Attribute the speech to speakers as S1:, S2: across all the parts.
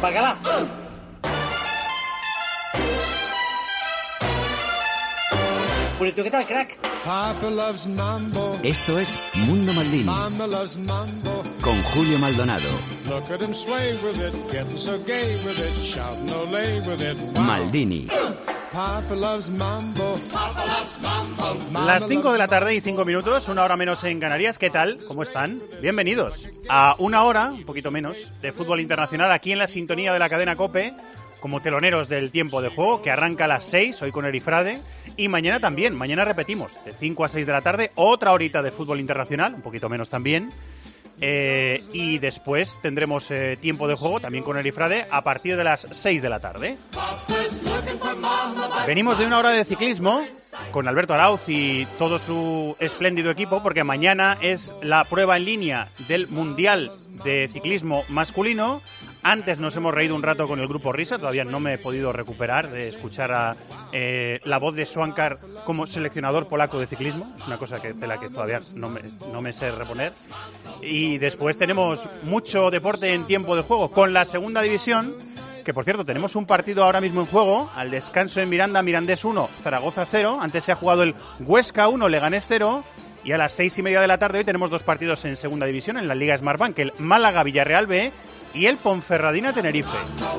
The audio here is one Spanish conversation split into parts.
S1: Bacalá. ¿Tú qué tal, crack?
S2: Papa loves mambo.
S3: Esto es Mundo Maldini.
S2: Mama loves mambo.
S3: Con Julio Maldonado.
S2: Look at him sway with it, getting so gay with it, shouting olé with it. Wow.
S3: Maldini.
S2: Papa loves mambo. Papa loves mambo.
S4: Las 5 de la tarde y 5 minutos, una hora menos en Canarias. ¿Qué tal? ¿Cómo están? Bienvenidos a una hora, un poquito menos, de fútbol internacional aquí en la sintonía de la cadena COPE, como teloneros del tiempo de juego, que arranca a las 6, hoy con Erifrade. Y mañana también, mañana repetimos, de 5 a 6 de la tarde, otra horita de fútbol internacional, un poquito menos también. Y después tendremos tiempo de juego, también con Erifrade, a partir de las 6 de la tarde. Venimos de una hora de ciclismo con Alberto Arauz y todo su espléndido equipo, porque mañana es la prueba en línea del Mundial de Ciclismo Masculino. Antes nos hemos reído un rato con el grupo Risa, todavía no me he podido recuperar de escuchar a la voz de Swankar como seleccionador polaco de ciclismo. Es una cosa de la que todavía no me sé reponer. Y después tenemos mucho deporte en tiempo de juego con la segunda división, que por cierto tenemos un partido ahora mismo en juego, al descanso en Miranda, Mirandés 1, Zaragoza 0. Antes se ha jugado el Huesca 1, Leganés 0. Y a las 6:30 de la tarde hoy tenemos dos partidos en segunda división en la Liga Smartbank, el Málaga-Villarreal B y el Ponferradina-Tenerife.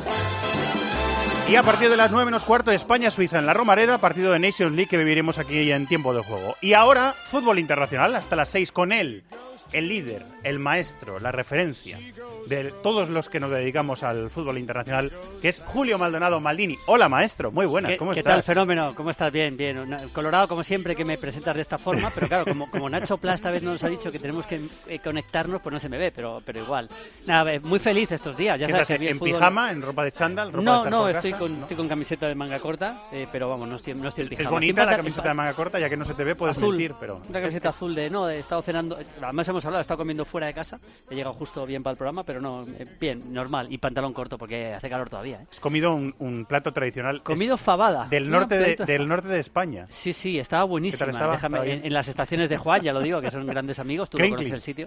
S4: Y a partir de las 9 menos cuarto, España-Suiza en la Romareda, partido de Nations League que viviremos aquí en tiempo de juego. Y ahora, fútbol internacional, hasta las 6 con él, el líder, el maestro, la referencia de todos los que nos dedicamos al fútbol internacional, que es Julio Maldonado Maldini. Hola, maestro, muy buenas, ¿cómo estás?
S5: ¿Qué tal, fenómeno? ¿Cómo estás? Bien, bien. Colorado, como siempre, que me presentas de esta forma, pero claro, como Nacho Pla esta vez nos ha dicho que tenemos que conectarnos, pues no se me ve, pero igual. Nada, muy feliz estos días. Ya sabes,
S4: ¿Estás en
S5: fútbol...
S4: pijama, en ropa de chándal?
S5: No, estoy con camiseta de manga corta, pero vamos, no estoy en pijama.
S4: Es bonita la camiseta de manga corta, ya que no se te ve, puedes
S5: azul,
S4: mentir, pero...
S5: Una camiseta azul he estado cenando, además hemos hablado, he estado comiendo fuera de casa, he llegado justo bien para el programa, pero no, bien, normal, y pantalón corto, porque hace calor todavía.
S4: Has comido un plato tradicional...
S5: Comido fabada.
S4: Del norte de España.
S5: Sí, estaba buenísima.
S4: Déjame,
S5: en las estaciones de Juan, ya lo digo, que son grandes amigos, tú lo conoces el sitio.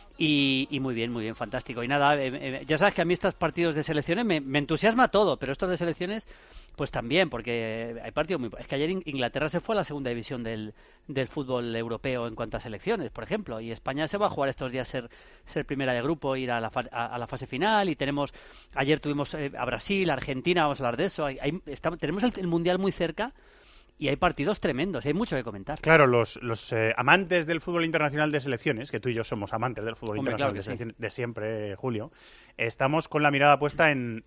S5: Y muy bien, fantástico. Y nada, ya sabes que a mí estos partidos de selecciones me entusiasma todo, pero estos de selecciones pues también, porque hay partidos muy... Es que ayer Inglaterra se fue a la segunda división del fútbol europeo en cuanto a selecciones, por ejemplo, y España se va a jugar estos días ser primera de grupo, ir a la fase final, y ayer tuvimos a Brasil, Argentina, vamos a hablar de eso, tenemos el Mundial muy cerca. Y hay partidos tremendos, hay mucho que comentar.
S4: Claro, los amantes del fútbol internacional de selecciones, que tú y yo somos amantes del fútbol internacional de selecciones de siempre, Julio, estamos con la mirada puesta en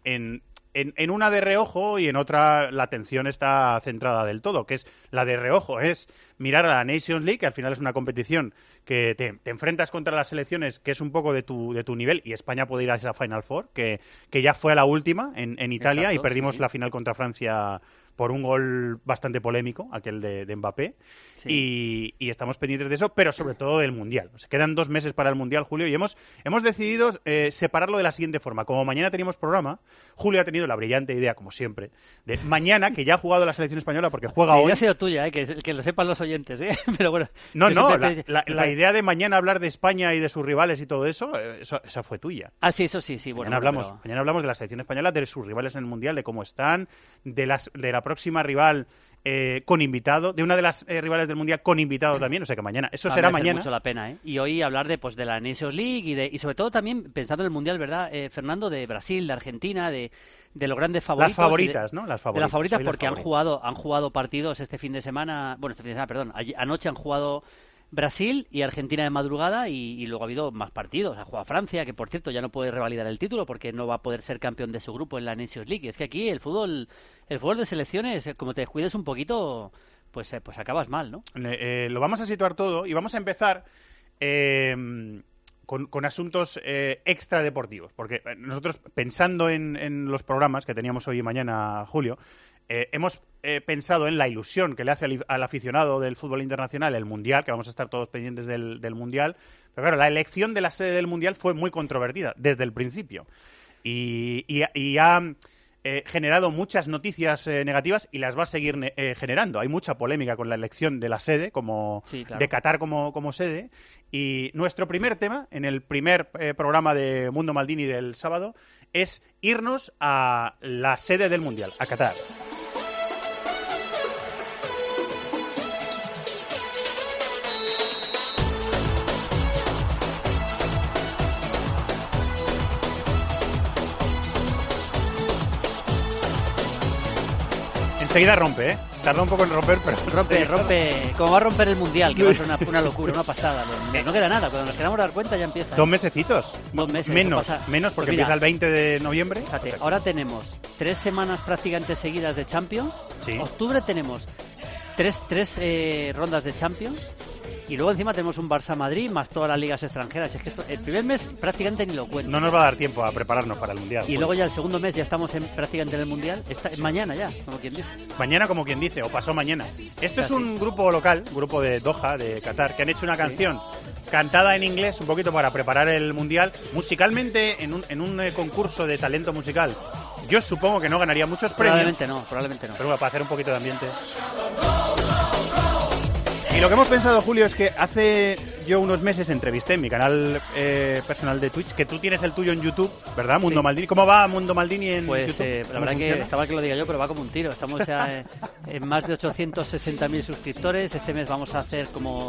S4: una de reojo y en otra la atención está centrada del todo, que es la de reojo, es mirar a la Nations League, que al final es una competición que te enfrentas contra las selecciones, que es un poco de tu nivel, y España puede ir a esa Final Four, que ya fue a la última en Italia. Exacto, y perdimos la final contra Francia por un gol bastante polémico, aquel de Mbappé, sí. Y estamos pendientes de eso, pero sobre todo del Mundial. O sea, quedan 2 meses para el Mundial, Julio, y hemos decidido separarlo de la siguiente forma. Como mañana teníamos programa, Julio ha tenido la brillante idea, como siempre, de mañana, que ya ha jugado la selección española porque juega hoy...
S5: Ya ha sido tuya, que lo sepan los oyentes, pero bueno...
S4: No, la idea de mañana hablar de España y de sus rivales y todo eso, esa fue tuya.
S5: Ah, sí, eso sí. Bueno,
S4: mañana hablamos de la selección española, de sus rivales en el Mundial, de cómo están, de la próxima rival con invitado, de una de las rivales del Mundial con invitado también, o sea que mañana, eso será mañana.
S5: Mucho la pena, Y hoy hablar de la Nations League y sobre todo también pensando en el Mundial, ¿verdad, Fernando? De Brasil, de Argentina, de los grandes favoritos.
S4: Las favoritas, ¿no? Las favoritas
S5: porque han jugado partidos este fin de semana, anoche han jugado Brasil y Argentina de madrugada y luego ha habido más partidos. Ha jugado Francia, que por cierto ya no puede revalidar el título porque no va a poder ser campeón de su grupo en la Nations League. Es que aquí el fútbol de selecciones, como te descuides un poquito, pues acabas mal, ¿no?
S4: Lo vamos a situar todo y vamos a empezar con asuntos extradeportivos, porque nosotros, pensando en los programas que teníamos hoy y mañana, Julio, hemos pensado en la ilusión que le hace al aficionado del fútbol internacional el Mundial, que vamos a estar todos pendientes del Mundial. Pero claro, la elección de la sede del Mundial fue muy controvertida desde el principio. Y ha generado muchas noticias negativas y las va a seguir generando. Hay mucha polémica con la elección de la sede, de Qatar como sede. Y nuestro primer tema, en el primer programa de Mundo Maldini del sábado, es irnos a la sede del Mundial, a Qatar. Enseguida rompe, tarda un poco en romper, pero...
S5: Rompe, como va a romper el Mundial, que va a ser una locura, una pasada. No queda nada, cuando nos queramos dar cuenta ya empieza.
S4: 2 mesecitos.
S5: 2 meses.
S4: Menos porque pues empieza el 20 de noviembre.
S5: Fíjate, ahora tenemos 3 semanas prácticamente seguidas de Champions. Sí. Octubre tenemos 3 rondas de Champions. Y luego encima tenemos un Barça-Madrid más todas las ligas extranjeras. Es que el primer mes prácticamente ni lo cuento.
S4: No nos va a dar tiempo a prepararnos para el Mundial.
S5: Y luego ya el segundo mes ya estamos prácticamente en el Mundial. Mañana ya, como quien dice.
S4: Mañana como quien dice, o pasó mañana. Esto es un grupo local, grupo de Doha, de Qatar, que han hecho una canción cantada en inglés, un poquito para preparar el Mundial. Musicalmente, en un concurso de talento musical, yo supongo que no ganaría muchos premios.
S5: Probablemente no.
S4: Pero bueno, para hacer un poquito de ambiente. Y lo que hemos pensado, Julio, es que hace yo unos meses entrevisté en mi canal personal de Twitch, que tú tienes el tuyo en YouTube, ¿verdad? Mundo Maldini. ¿Cómo va Mundo Maldini en YouTube?
S5: Pues la verdad que estaba que lo diga yo, pero va como un tiro. Estamos ya en más de 860.000 suscriptores. Este mes vamos a hacer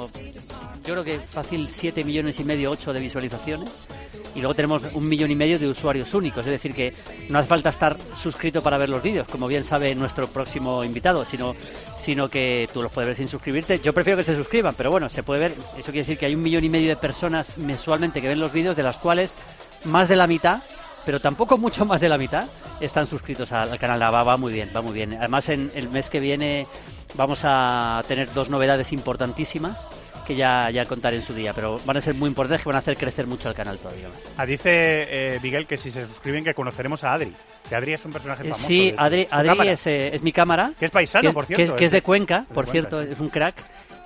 S5: yo creo que fácil 7,5 millones, 8 de visualizaciones. Y luego tenemos 1,5 millones de usuarios únicos, es decir que no hace falta estar suscrito para ver los vídeos, como bien sabe nuestro próximo invitado, sino que tú los puedes ver sin suscribirte. Yo prefiero que se suscriban, pero bueno, se puede ver. Eso quiere decir que hay 1,5 millones de personas mensualmente que ven los vídeos, de las cuales más de la mitad, pero tampoco mucho más de la mitad, están suscritos al canal. Va muy bien. Además, en el mes que viene vamos a tener 2 novedades importantísimas que ya contaré en su día, pero van a ser muy importantes, que van a hacer crecer mucho el canal todavía más.
S4: Dice Miguel que si se suscriben que conoceremos a Adri, que Adri es un personaje famoso.
S5: Sí, Adri es mi cámara.
S4: Que es paisano, por cierto.
S5: Que es de Cuenca, por cierto, sí. Es un crack.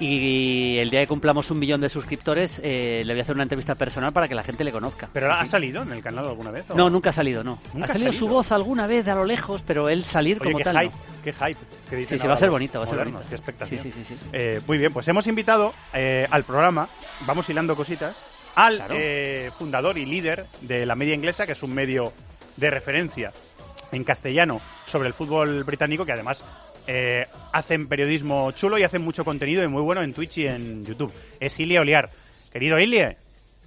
S5: Y el día que cumplamos 1 millón de suscriptores le voy a hacer una entrevista personal para que la gente le conozca.
S4: ¿Pero ha salido en el canal alguna vez?
S5: No, nunca ha salido, no. Ha salido su voz alguna vez de a lo lejos, pero él salir como tal.
S4: Qué hype.
S5: Sí, va a ser bonito,
S4: Qué expectativa.
S5: Sí.
S4: Muy bien, pues hemos invitado al programa, vamos hilando cositas, al fundador y líder de La Media Inglesa, que es un medio de referencia en castellano sobre el fútbol británico, que además hacen periodismo chulo y hacen mucho contenido y muy bueno en Twitch y en YouTube. Es Ilie Oliar. Querido Ilie.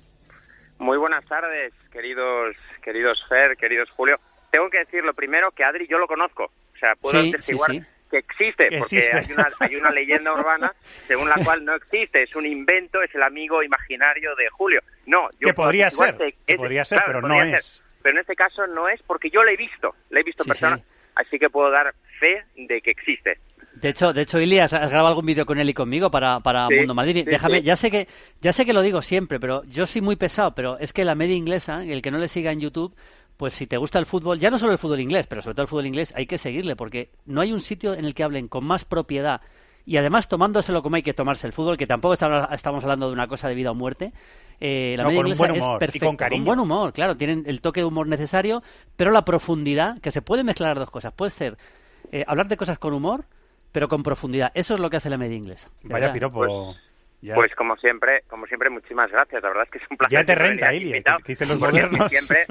S6: Muy buenas tardes, queridos Fer, queridos Julio. Tengo que decir lo primero, que Adri yo lo conozco. O sea, puedo atestiguar que existe, porque hay una leyenda urbana según la cual no existe, es un invento, es el amigo imaginario de Julio. No, yo
S4: que podría ser, pero no es.
S6: Pero en este caso no es, porque yo le he visto en persona, así que puedo dar fe de que existe.
S5: De hecho, Ili, has grabado algún vídeo con él y conmigo para Mundo Maldini. Déjame, ya sé que lo digo siempre, pero yo soy muy pesado, pero es que La Media Inglesa, el que no le siga en YouTube, pues si te gusta el fútbol, ya no solo el fútbol inglés, pero sobre todo el fútbol inglés, hay que seguirle, porque no hay un sitio en el que hablen con más propiedad y además tomándoselo como hay que tomarse el fútbol, que tampoco estamos hablando de una cosa de vida o muerte. La Media Inglesa es perfecta, con buen humor, claro, tienen el toque de humor necesario, pero la profundidad, que se puede mezclar las dos cosas, puede ser hablar de cosas con humor, pero con profundidad. Eso es lo que hace La Media Inglesa.
S4: Vaya piropo.
S6: Pues como siempre, muchísimas gracias. La verdad es que es un placer.
S4: Ya te renta, Ilie, que dicen los modernos.
S6: Siempre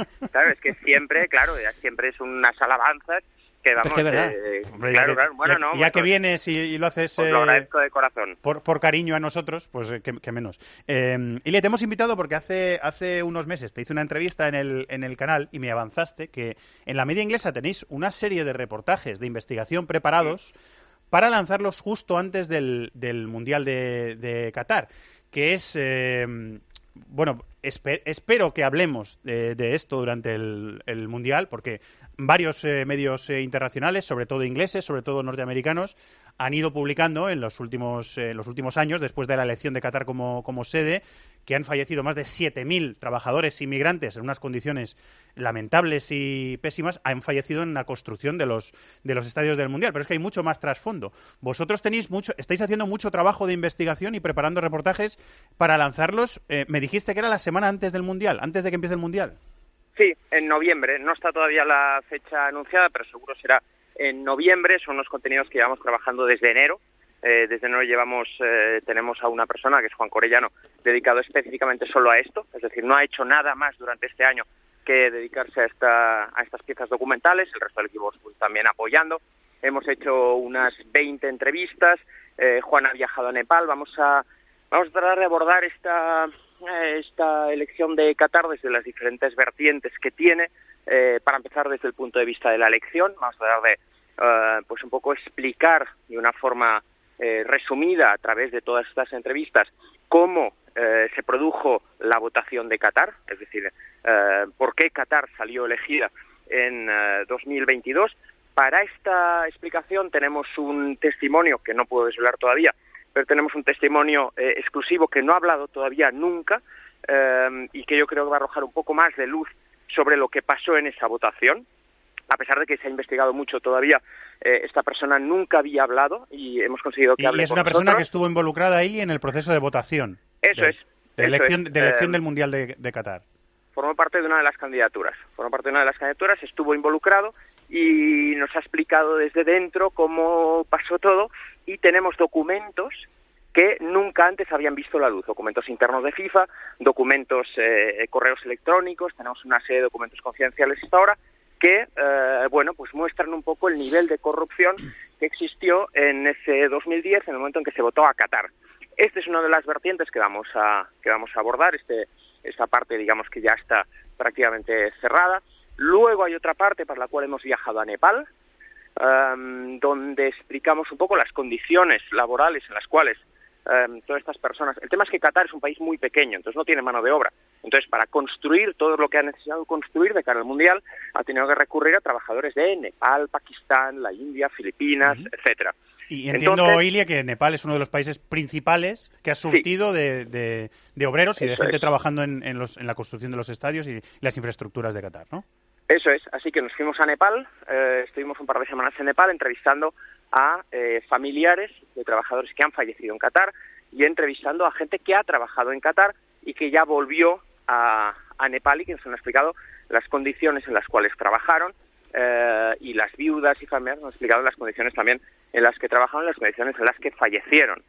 S6: es unas alabanzas que vamos...
S5: Pues que verdad.
S6: Claro. Bueno,
S4: ya que vienes y lo haces...
S6: Os lo agradezco de corazón.
S4: Por cariño a nosotros, pues que menos. Ilie, te hemos invitado porque hace unos meses te hice una entrevista en el canal y me avanzaste que en La Media Inglesa tenéis una serie de reportajes de investigación preparados para lanzarlos justo antes del Mundial de Qatar, que es... espero que hablemos de esto durante el Mundial, porque varios medios internacionales, sobre todo ingleses, sobre todo norteamericanos, han ido publicando en los últimos años, después de la elección de Qatar como sede, que han fallecido más de 7.000 trabajadores inmigrantes en unas condiciones lamentables y pésimas, han fallecido en la construcción de los estadios del Mundial. Pero es que hay mucho más trasfondo. Vosotros estáis haciendo mucho trabajo de investigación y preparando reportajes para lanzarlos. Me dijiste que era la semana antes del Mundial, antes de que empiece el Mundial.
S6: Sí, en noviembre. No está todavía la fecha anunciada, pero seguro será en noviembre. Son unos contenidos que llevamos trabajando desde enero. Desde enero tenemos a una persona, que es Juan Corellano, dedicado específicamente solo a esto. Es decir, no ha hecho nada más durante este año que dedicarse a estas piezas documentales. El resto del equipo pues, también apoyando. Hemos hecho unas 20 entrevistas. Juan ha viajado a Nepal. Vamos a tratar de abordar esta elección de Qatar desde las diferentes vertientes que tiene. Para empezar, desde el punto de vista de la elección, vamos a tratar de pues un poco explicar de una forma resumida a través de todas estas entrevistas cómo se produjo la votación de Qatar, es decir, por qué Qatar salió elegida en 2022. Para esta explicación tenemos un testimonio que no puedo desvelar todavía, pero tenemos un testimonio exclusivo que no ha hablado todavía nunca y que yo creo que va a arrojar un poco más de luz sobre lo que pasó en esa votación. A pesar de que se ha investigado mucho todavía, esta persona nunca había hablado y hemos conseguido que hable con nosotros.
S4: Y es una persona que estuvo involucrada ahí en el proceso de votación.
S6: Eso es.
S4: De elección del Mundial de Qatar.
S6: Formó parte de una de las candidaturas. Estuvo involucrado y nos ha explicado desde dentro cómo pasó todo y tenemos documentos que nunca antes habían visto la luz, documentos internos de FIFA, documentos, correos electrónicos, tenemos una serie de documentos confidenciales hasta ahora que, pues muestran un poco el nivel de corrupción que existió en ese 2010, en el momento en que se votó a Qatar. Esta es una de las vertientes que vamos a abordar, esta parte, digamos, que ya está prácticamente cerrada. Luego hay otra parte para la cual hemos viajado a Nepal, donde explicamos un poco las condiciones laborales en las cuales todas estas personas... El tema es que Qatar es un país muy pequeño, entonces no tiene mano de obra. Entonces, para construir todo lo que ha necesitado construir de cara al Mundial, ha tenido que recurrir a trabajadores de Nepal, Pakistán, la India, Filipinas, etcétera.
S4: Y entiendo, Ilia, que Nepal es uno de los países principales que ha surtido de obreros y de gente trabajando en la construcción de los estadios y las infraestructuras de Qatar, ¿no?
S6: Eso es, así que nos fuimos a Nepal, estuvimos un par de semanas en Nepal entrevistando a familiares de trabajadores que han fallecido en Qatar y entrevistando a gente que ha trabajado en Qatar y que ya volvió a Nepal y que nos han explicado las condiciones en las cuales trabajaron y las viudas y familiares nos han explicado las condiciones también en las que trabajaron, las condiciones en las que fallecieron.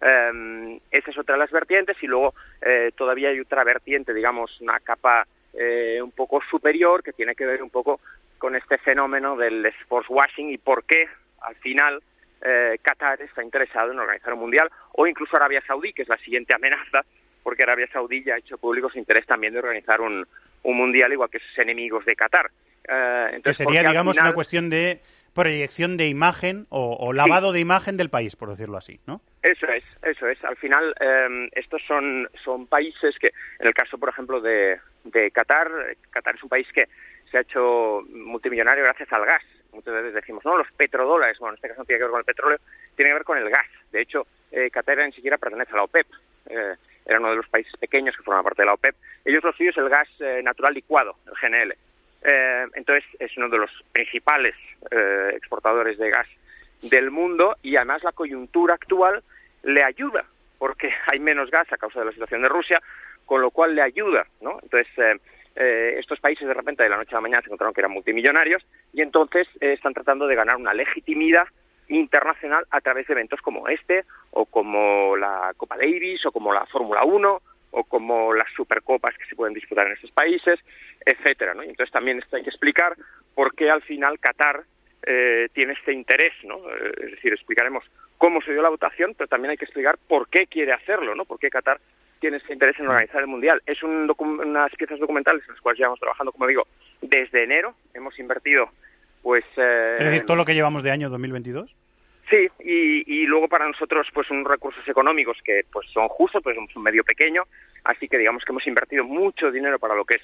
S6: Esa es otra de las vertientes y luego todavía hay otra vertiente, digamos, una capa un poco superior que tiene que ver un poco con este fenómeno del sports washing y por qué al final Qatar está interesado en organizar un mundial o incluso Arabia Saudí, que es la siguiente amenaza, porque Arabia Saudí ya ha hecho público su interés también de organizar un mundial igual que sus enemigos de Qatar. Entonces,
S4: que sería, digamos, una cuestión de proyección de imagen o lavado de imagen del país, por decirlo así, ¿no?
S6: Eso es. Al final, estos son países que, en el caso, por ejemplo, de Qatar, Qatar es un país que se ha hecho multimillonario gracias al gas. Muchas veces decimos, no, los petrodólares, bueno, en este caso no tiene que ver con el petróleo, tiene que ver con el gas. De hecho, Qatar ni siquiera pertenece a la OPEP. Era uno de los países pequeños que forman parte de la OPEP. Ellos lo suyo es el gas natural licuado, el GNL. Entonces, es uno de los principales exportadores de gas del mundo y además la coyuntura actual le ayuda porque hay menos gas a causa de la situación de Rusia, con lo cual le ayuda, ¿no? Entonces, estos países de repente de la noche a la mañana se encontraron que eran multimillonarios y entonces están tratando de ganar una legitimidad internacional a través de eventos como este o como la Copa Davis o como la Fórmula 1 o como las supercopas que se pueden disputar en estos países, etcétera, ¿no? Y entonces también hay que explicar por qué al final Qatar tiene este interés, ¿no? Es decir, explicaremos cómo se dio la votación, pero también hay que explicar por qué quiere hacerlo, ¿no? Por qué Qatar tiene este interés en organizar el Mundial. Es unas piezas documentales en las cuales llevamos trabajando, como digo, desde enero. Hemos invertido, pues...
S4: ¿Es decir, todo lo que llevamos de año 2022?
S6: Sí, y luego para nosotros, pues, unos recursos económicos que, pues, son justos, pues, somos un medio pequeño, así que digamos que hemos invertido mucho dinero para lo que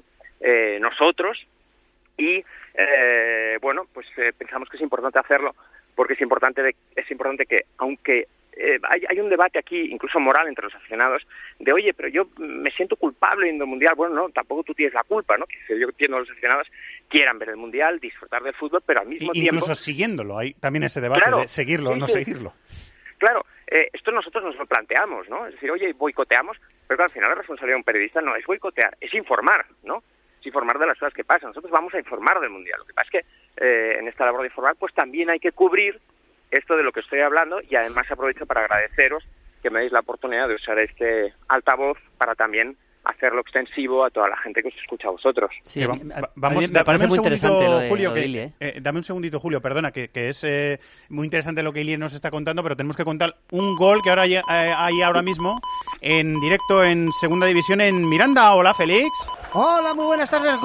S6: es nosotros y, pensamos que es importante hacerlo porque es importante que, aunque hay un debate aquí, incluso moral, entre los aficionados, de, oye, pero yo me siento culpable yendo al Mundial. Bueno, no, tampoco tú tienes la culpa, ¿no? Que yo entiendo que los aficionados quieran ver el Mundial, disfrutar del fútbol, pero al mismo tiempo...
S4: Incluso siguiéndolo, hay también ese debate de seguirlo o no seguirlo.
S6: Claro, esto nosotros nos lo planteamos, ¿no? Es decir, oye, boicoteamos, pero claro, al final la responsabilidad de un periodista no es boicotear, es informar, ¿no? informar de las cosas que pasan. Nosotros vamos a informar del Mundial. Lo que pasa es que en esta labor de informar pues también hay que cubrir esto de lo que estoy hablando, y además aprovecho para agradeceros que me deis la oportunidad de usar este altavoz para también hacerlo extensivo a toda la gente que os escucha a vosotros.
S5: Sí, me parece muy interesante lo de
S4: Julio,
S5: Ilie.
S4: Dame un segundito, Julio, perdona, que es muy interesante lo que Ilie nos está contando, pero tenemos que contar un gol que ahora hay ahora mismo en directo en Segunda División en Miranda. Hola, Félix.
S7: Hola, muy buenas tardes.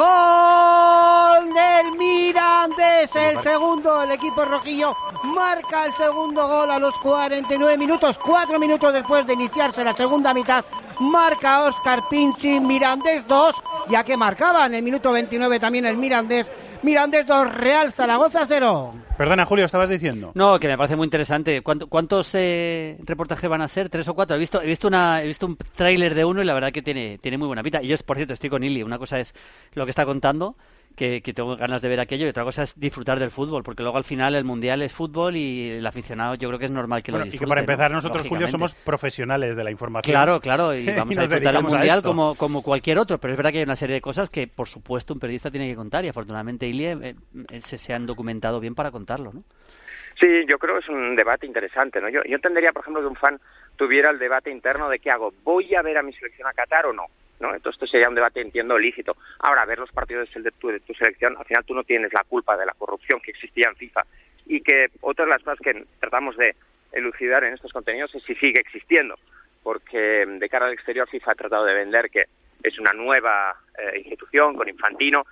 S7: Gol del Mirandés, el segundo. El equipo rojillo marca el segundo gol a los 49 minutos. 4 minutos después de iniciarse la segunda mitad, marca Óscar Pinchi. Mirandés 2, ya que marcaba en el minuto 29 también el Mirandés. Mirandés 2, Real Zaragoza 0.
S4: Perdona, Julio, estabas diciendo.
S5: No, que me parece muy interesante. ¿Cuántos reportajes van a ser? ¿3 o 4? He visto un tráiler de uno y la verdad que tiene muy buena pinta. Y yo, por cierto, estoy con Ili. Una cosa es lo que está contando, que tengo ganas de ver aquello, y otra cosa es disfrutar del fútbol, porque luego al final el Mundial es fútbol y el aficionado yo creo que es normal que lo disfrute.
S4: Y que para empezar nosotros, Julio, somos profesionales de la información.
S5: Claro, y vamos a disfrutar del Mundial como cualquier otro, pero es verdad que hay una serie de cosas que, por supuesto, un periodista tiene que contar, y afortunadamente Ilie se han documentado bien para contarlo, ¿no?
S6: Sí, yo creo que es un debate interesante, ¿no? Yo entendería, por ejemplo, que un fan tuviera el debate interno de ¿qué hago? ¿Voy a ver a mi selección a Qatar o no? ¿No? Entonces esto sería un debate, entiendo, lícito. Ahora, ver los partidos de tu selección, al final tú no tienes la culpa de la corrupción que existía en FIFA, y que otra de las cosas que tratamos de elucidar en estos contenidos es si sigue existiendo, porque de cara al exterior FIFA ha tratado de vender que es una nueva institución con Infantino,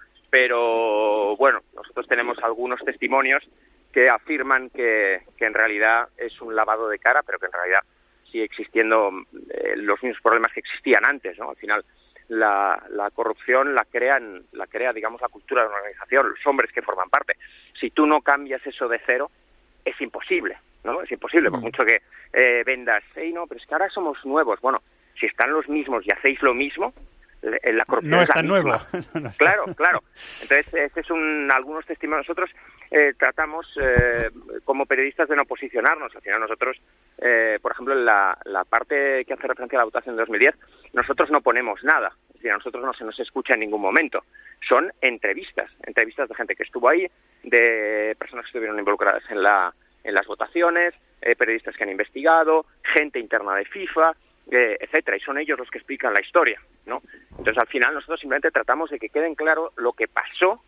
S6: pero bueno, nosotros tenemos algunos testimonios que afirman que en realidad es un lavado de cara, pero que en realidad sigue existiendo los mismos problemas que existían antes, ¿no? Al final la corrupción la crea, digamos, la cultura de una organización, los hombres que forman parte. Si tú no cambias eso de cero, es imposible, ¿no? Es imposible, por mucho que vendas, no, pero es que ahora somos nuevos. Bueno, si están los mismos y hacéis lo mismo, la corrupción
S4: no
S6: es
S4: tan nuevo.
S6: No claro. Entonces, este es algunos testimonios. Nosotros tratamos, como periodistas, de no posicionarnos. Al final nosotros, por ejemplo, en la parte que hace referencia a la votación de 2010, nosotros no ponemos nada. Es decir, a nosotros no se nos escucha en ningún momento. Son entrevistas de gente que estuvo ahí, de personas que estuvieron involucradas en las votaciones, periodistas que han investigado, gente interna de FIFA, etcétera, y son ellos los que explican la historia, ¿no? Entonces, al final, nosotros simplemente tratamos de que queden claro lo que pasó,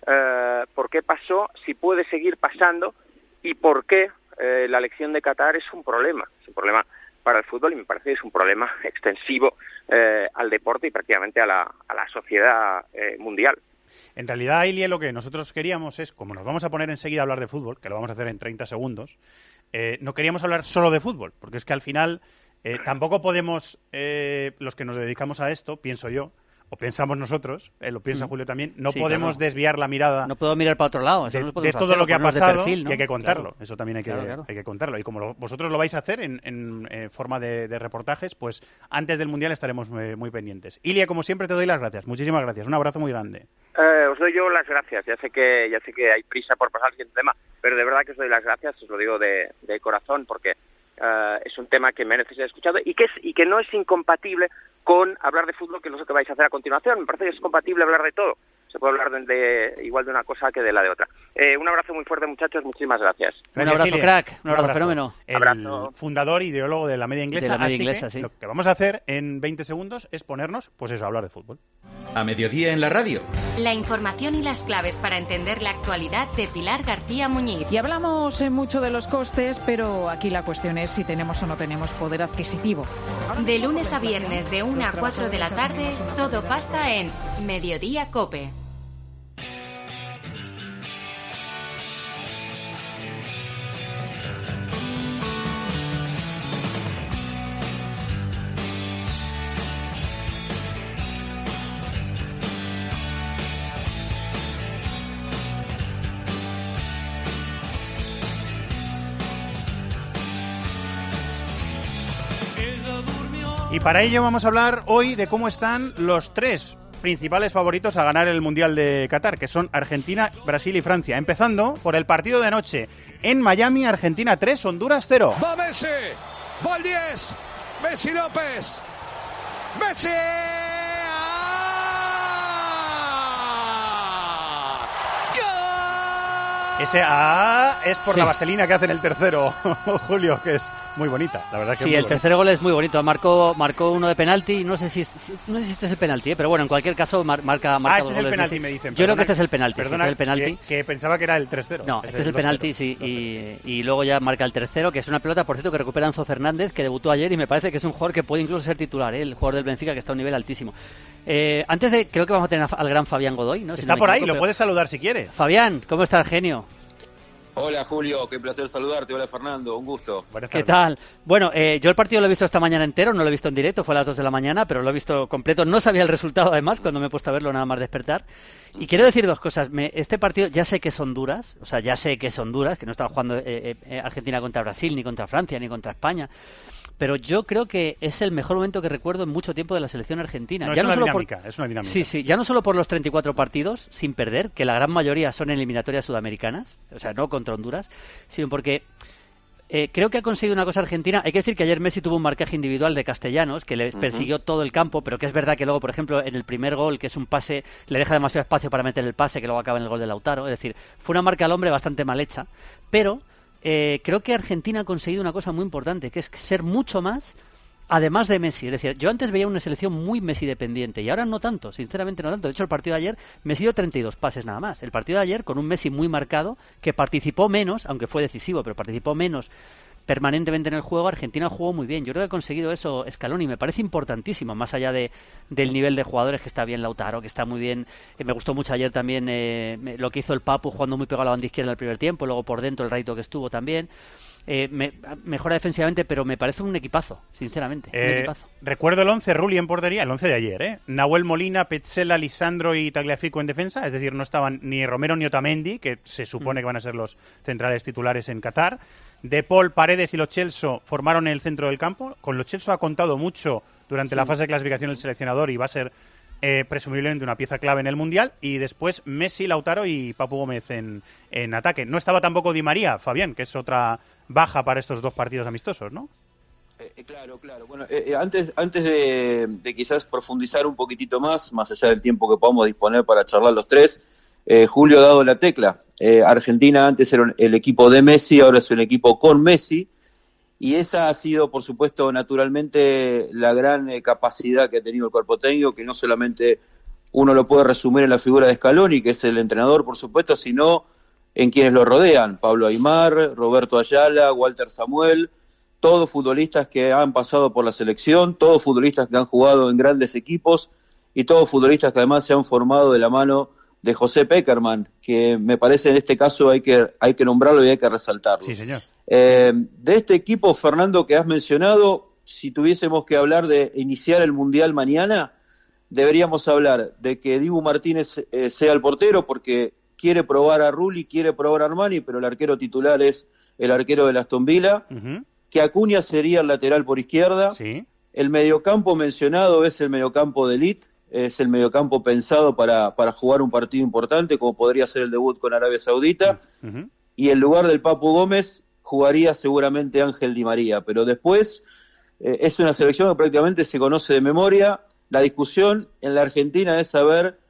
S6: por qué pasó, si puede seguir pasando, y por qué la elección de Qatar es un problema para el fútbol, y me parece que es un problema extensivo al deporte y prácticamente a la sociedad mundial.
S4: En realidad, Ilie, lo que nosotros queríamos es, como nos vamos a poner enseguida a hablar de fútbol, que lo vamos a hacer en 30 segundos, no queríamos hablar solo de fútbol, porque es que al final tampoco podemos, los que nos dedicamos a esto, pienso yo, o pensamos nosotros, lo piensa Julio también, no podemos desviar la mirada.
S5: No puedo mirar para otro lado. Eso
S4: de todo lo que ha pasado,
S5: perfil, ¿no?
S4: Y hay que contarlo.
S5: Claro.
S4: Eso también hay que contarlo. Y como vosotros lo vais a hacer en forma de reportajes, pues antes del Mundial estaremos muy pendientes. Ilie, como siempre, te doy las gracias. Muchísimas gracias. Un abrazo muy grande.
S6: Os doy yo las gracias. Ya sé que hay prisa por pasar al siguiente tema, pero de verdad que os doy las gracias. Os lo digo de corazón, porque es un tema que merece ser escuchado y que no es incompatible con hablar de fútbol, que no es lo que vais a hacer a continuación. Me parece que es compatible hablar de todo. Se puede hablar igual de una cosa que de la de otra. Un abrazo muy fuerte, muchachos. Muchísimas gracias.
S5: Un abrazo, Ilie. Crack. Un abrazo, fenómeno.
S6: Abrazo.
S4: Fundador, ideólogo de la media inglesa.
S5: Sí.
S4: Lo que vamos a hacer en 20 segundos es ponernos, pues eso, a hablar de fútbol.
S3: A mediodía en la radio.
S8: La información y las claves para entender la actualidad de Pilar García Muñiz.
S9: Y hablamos mucho de los costes, pero aquí la cuestión es si tenemos o no tenemos poder adquisitivo.
S8: De lunes a viernes, de 1 a 4 de la tarde, todo pasa en Mediodía COPE.
S4: Y para ello vamos a hablar hoy de cómo están los tres principales favoritos a ganar el Mundial de Qatar, que son Argentina, Brasil y Francia. Empezando por el partido de anoche en Miami, Argentina 3, Honduras 0.
S2: Va Messi, va el 10, Messi López, Messi.
S4: Ese es por la vaselina que hace en el tercero, Julio, que es muy bonita, la verdad que
S5: sí, el tercer gol es muy bonito. Marcó uno de penalti, no sé si este es el penalti, pero bueno, en cualquier caso marca
S4: este
S5: dos
S4: es el
S5: goles.
S4: penalti, me dicen.
S5: Yo creo que este es el penalti.
S4: Perdona,
S5: el penalti.
S4: Que pensaba que era el 3-0.
S5: No, este es el penalti, sí, y luego ya marca el tercero, que es una pelota, por cierto, que recupera Enzo Fernández, que debutó ayer y me parece que es un jugador que puede incluso ser titular, el jugador del Benfica, que está a un nivel altísimo. Creo que vamos a tener al gran Fabián Godoy, ¿no?
S4: Está por ahí, lo puedes saludar si quieres.
S5: Fabián, ¿cómo estás, genio?
S10: Hola Julio, qué placer saludarte. Hola Fernando, un gusto.
S5: ¿Qué tal? Bueno, yo el partido lo he visto esta mañana entero, no lo he visto en directo, fue a las 2 de la mañana, pero lo he visto completo. No sabía el resultado además cuando me he puesto a verlo nada más despertar. Y quiero decir dos cosas. Este partido ya sé que es Honduras, que no estaba jugando Argentina contra Brasil, ni contra Francia, ni contra España. Pero yo creo que es el mejor momento que recuerdo en mucho tiempo de la selección argentina.
S4: Es una dinámica.
S5: Sí, ya no solo por los 34 partidos sin perder, que la gran mayoría son en eliminatorias sudamericanas, o sea, no contra Honduras, sino porque creo que ha conseguido una cosa Argentina. Hay que decir que ayer Messi tuvo un marcaje individual de Castellanos, que le persiguió todo el campo, pero que es verdad que luego, por ejemplo, en el primer gol, que es un pase, le deja demasiado espacio para meter el pase, que luego acaba en el gol de Lautaro. Es decir, fue una marca al hombre bastante mal hecha, pero creo que Argentina ha conseguido una cosa muy importante, que es ser mucho más, además de Messi. Es decir, yo antes veía una selección muy Messi dependiente y ahora no tanto, sinceramente no tanto. De hecho, el partido de ayer, Messi dio 32 pases nada más. El partido de ayer, con un Messi muy marcado, que participó menos, aunque fue decisivo, pero participó menos permanentemente en el juego. Argentina jugó muy bien. Yo creo que ha conseguido eso Scaloni, me parece importantísimo, más allá del nivel de jugadores, que está bien Lautaro, que está muy bien. Me gustó mucho ayer también lo que hizo el Papu, jugando muy pegado a la banda izquierda en el primer tiempo, luego por dentro el Raito que estuvo también. Mejora defensivamente, pero me parece un equipazo, sinceramente. Un equipazo.
S4: Recuerdo el 11, Rulli en portería, el 11 de ayer, Nahuel Molina, Petzela, Lisandro y Tagliafico en defensa, es decir, no estaban ni Romero ni Otamendi, que se supone que van a ser los centrales titulares en Qatar. De Paul, Paredes y Lo Celso formaron el centro del campo. Con Lo Celso ha contado mucho durante la fase de clasificación del seleccionador y va a ser presumiblemente una pieza clave en el Mundial. Y después Messi, Lautaro y Papu Gómez en ataque. No estaba tampoco Di María, Fabián, que es otra baja para estos dos partidos amistosos, ¿no?
S10: Claro. Bueno, antes de quizás profundizar un poquitito más allá del tiempo que podamos disponer para charlar los tres, Julio ha dado la tecla. Argentina antes era el equipo de Messi, ahora es un equipo con Messi, y esa ha sido, por supuesto, naturalmente la gran capacidad que ha tenido el cuerpo técnico, que no solamente uno lo puede resumir en la figura de Scaloni, que es el entrenador, por supuesto, sino en quienes lo rodean: Pablo Aimar, Roberto Ayala, Walter Samuel, todos futbolistas que han pasado por la selección, todos futbolistas que han jugado en grandes equipos y todos futbolistas que además se han formado de la mano de José Pekerman, que me parece en este caso hay que nombrarlo y hay que resaltarlo.
S4: Sí, señor.
S10: De este equipo, Fernando, que has mencionado, si tuviésemos que hablar de iniciar el Mundial mañana, deberíamos hablar de que Dibu Martínez sea el portero, porque quiere probar a Rulli, quiere probar a Armani, pero el arquero titular es el arquero de Aston Villa, que Acuña sería el lateral por izquierda.
S4: Sí.
S10: El mediocampo mencionado es el mediocampo de elite, es el mediocampo pensado para jugar un partido importante, como podría ser el debut con Arabia Saudita, y en lugar del Papu Gómez jugaría seguramente Ángel Di María, pero después es una selección que prácticamente se conoce de memoria. La discusión en la Argentina es saber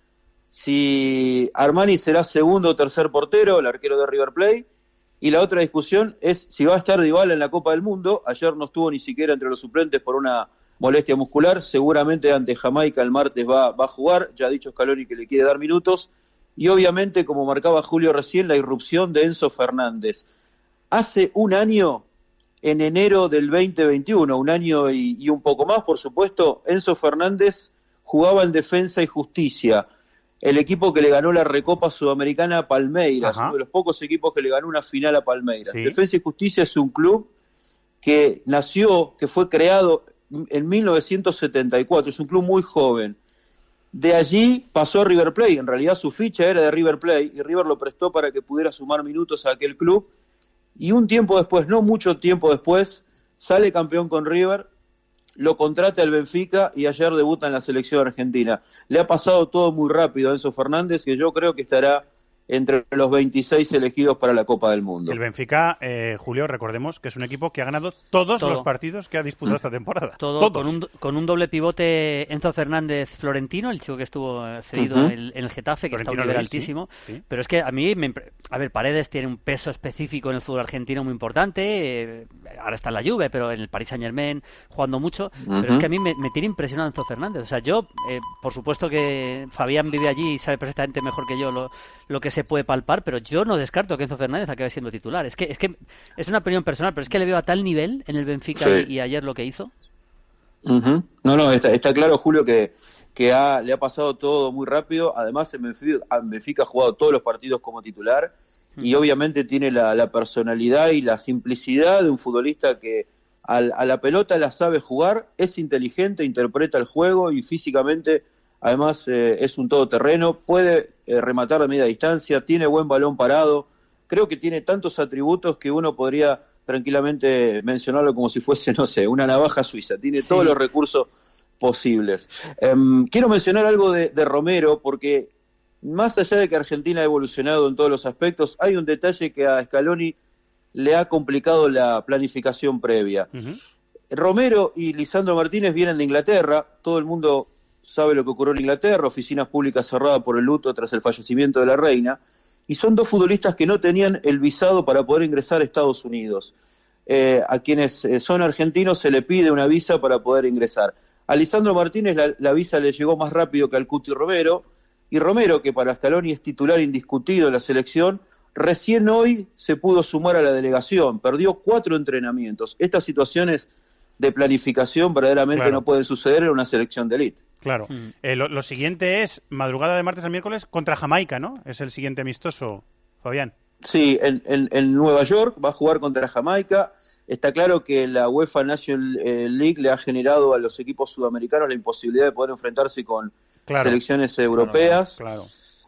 S10: si Armani será segundo o tercer portero, el arquero de River Plate, y la otra discusión es si va a estar Dybala en la Copa del Mundo. Ayer no estuvo ni siquiera entre los suplentes por una molestia muscular, seguramente ante Jamaica el martes va a jugar, ya ha dicho Scaloni que le quiere dar minutos, y obviamente, como marcaba Julio recién, la irrupción de Enzo Fernández. Hace un año, en enero del 2021, un año y un poco más, por supuesto, Enzo Fernández jugaba en Defensa y Justicia, el equipo que le ganó la Recopa Sudamericana a Palmeiras, uno de los pocos equipos que le ganó una final a Palmeiras. Sí. Defensa y Justicia es un club que fue creado en 1974, es un club muy joven. De allí pasó a River Plate, en realidad su ficha era de River Plate, y River lo prestó para que pudiera sumar minutos a aquel club, y un tiempo después, no mucho tiempo después, sale campeón con River, lo contrata el Benfica y ayer debuta en la selección argentina. Le ha pasado todo muy rápido a Enzo Fernández, que yo creo que estará entre los 26 elegidos para la Copa del Mundo.
S4: El Benfica, Julio, recordemos que es un equipo que ha ganado todos los partidos que ha disputado esta temporada.
S5: Todos. Con un doble pivote Enzo Fernández Florentino, el chico que estuvo cedido en el Getafe, que Florentino está a un nivel altísimo. Sí. Pero es que a mí, Paredes tiene un peso específico en el fútbol argentino muy importante. Ahora está en la Juve, pero en el Paris Saint-Germain jugando mucho. Pero es que a mí me tiene impresionado Enzo Fernández. O sea, yo, por supuesto que Fabián vive allí y sabe perfectamente mejor que yo lo que se puede palpar, pero yo no descarto que Enzo Fernández acabe siendo titular. Es que es una opinión personal, pero es que le veo a tal nivel en el Benfica y ayer lo que hizo.
S10: No, está claro, Julio, que le ha pasado todo muy rápido. Además, en Benfica ha jugado todos los partidos como titular y obviamente tiene la personalidad y la simplicidad de un futbolista que a la pelota la sabe jugar, es inteligente, interpreta el juego y físicamente además es un todoterreno, puede rematar de media distancia, tiene buen balón parado. Creo que tiene tantos atributos que uno podría tranquilamente mencionarlo como si fuese, no sé, una navaja suiza. Tiene todos los recursos posibles. Quiero mencionar algo de Romero, porque más allá de que Argentina ha evolucionado en todos los aspectos, hay un detalle que a Scaloni le ha complicado la planificación previa. Romero y Lisandro Martínez vienen de Inglaterra, todo el mundo sabe lo que ocurrió en Inglaterra, oficinas públicas cerradas por el luto tras el fallecimiento de la reina, y son dos futbolistas que no tenían el visado para poder ingresar a Estados Unidos. A quienes son argentinos se le pide una visa para poder ingresar. A Lisandro Martínez la visa le llegó más rápido que al Cuti Romero, y Romero, que para Scaloni es titular indiscutido en la selección, recién hoy se pudo sumar a la delegación, perdió 4 entrenamientos. Estas situaciones de planificación verdaderamente no pueden suceder en una selección de élite.
S4: Claro. Lo siguiente es madrugada de martes al miércoles contra Jamaica, ¿no? Es el siguiente amistoso, Fabián.
S10: Sí, en Nueva York va a jugar contra Jamaica. Está claro que la UEFA National League le ha generado a los equipos sudamericanos la imposibilidad de poder enfrentarse con selecciones europeas. Claro.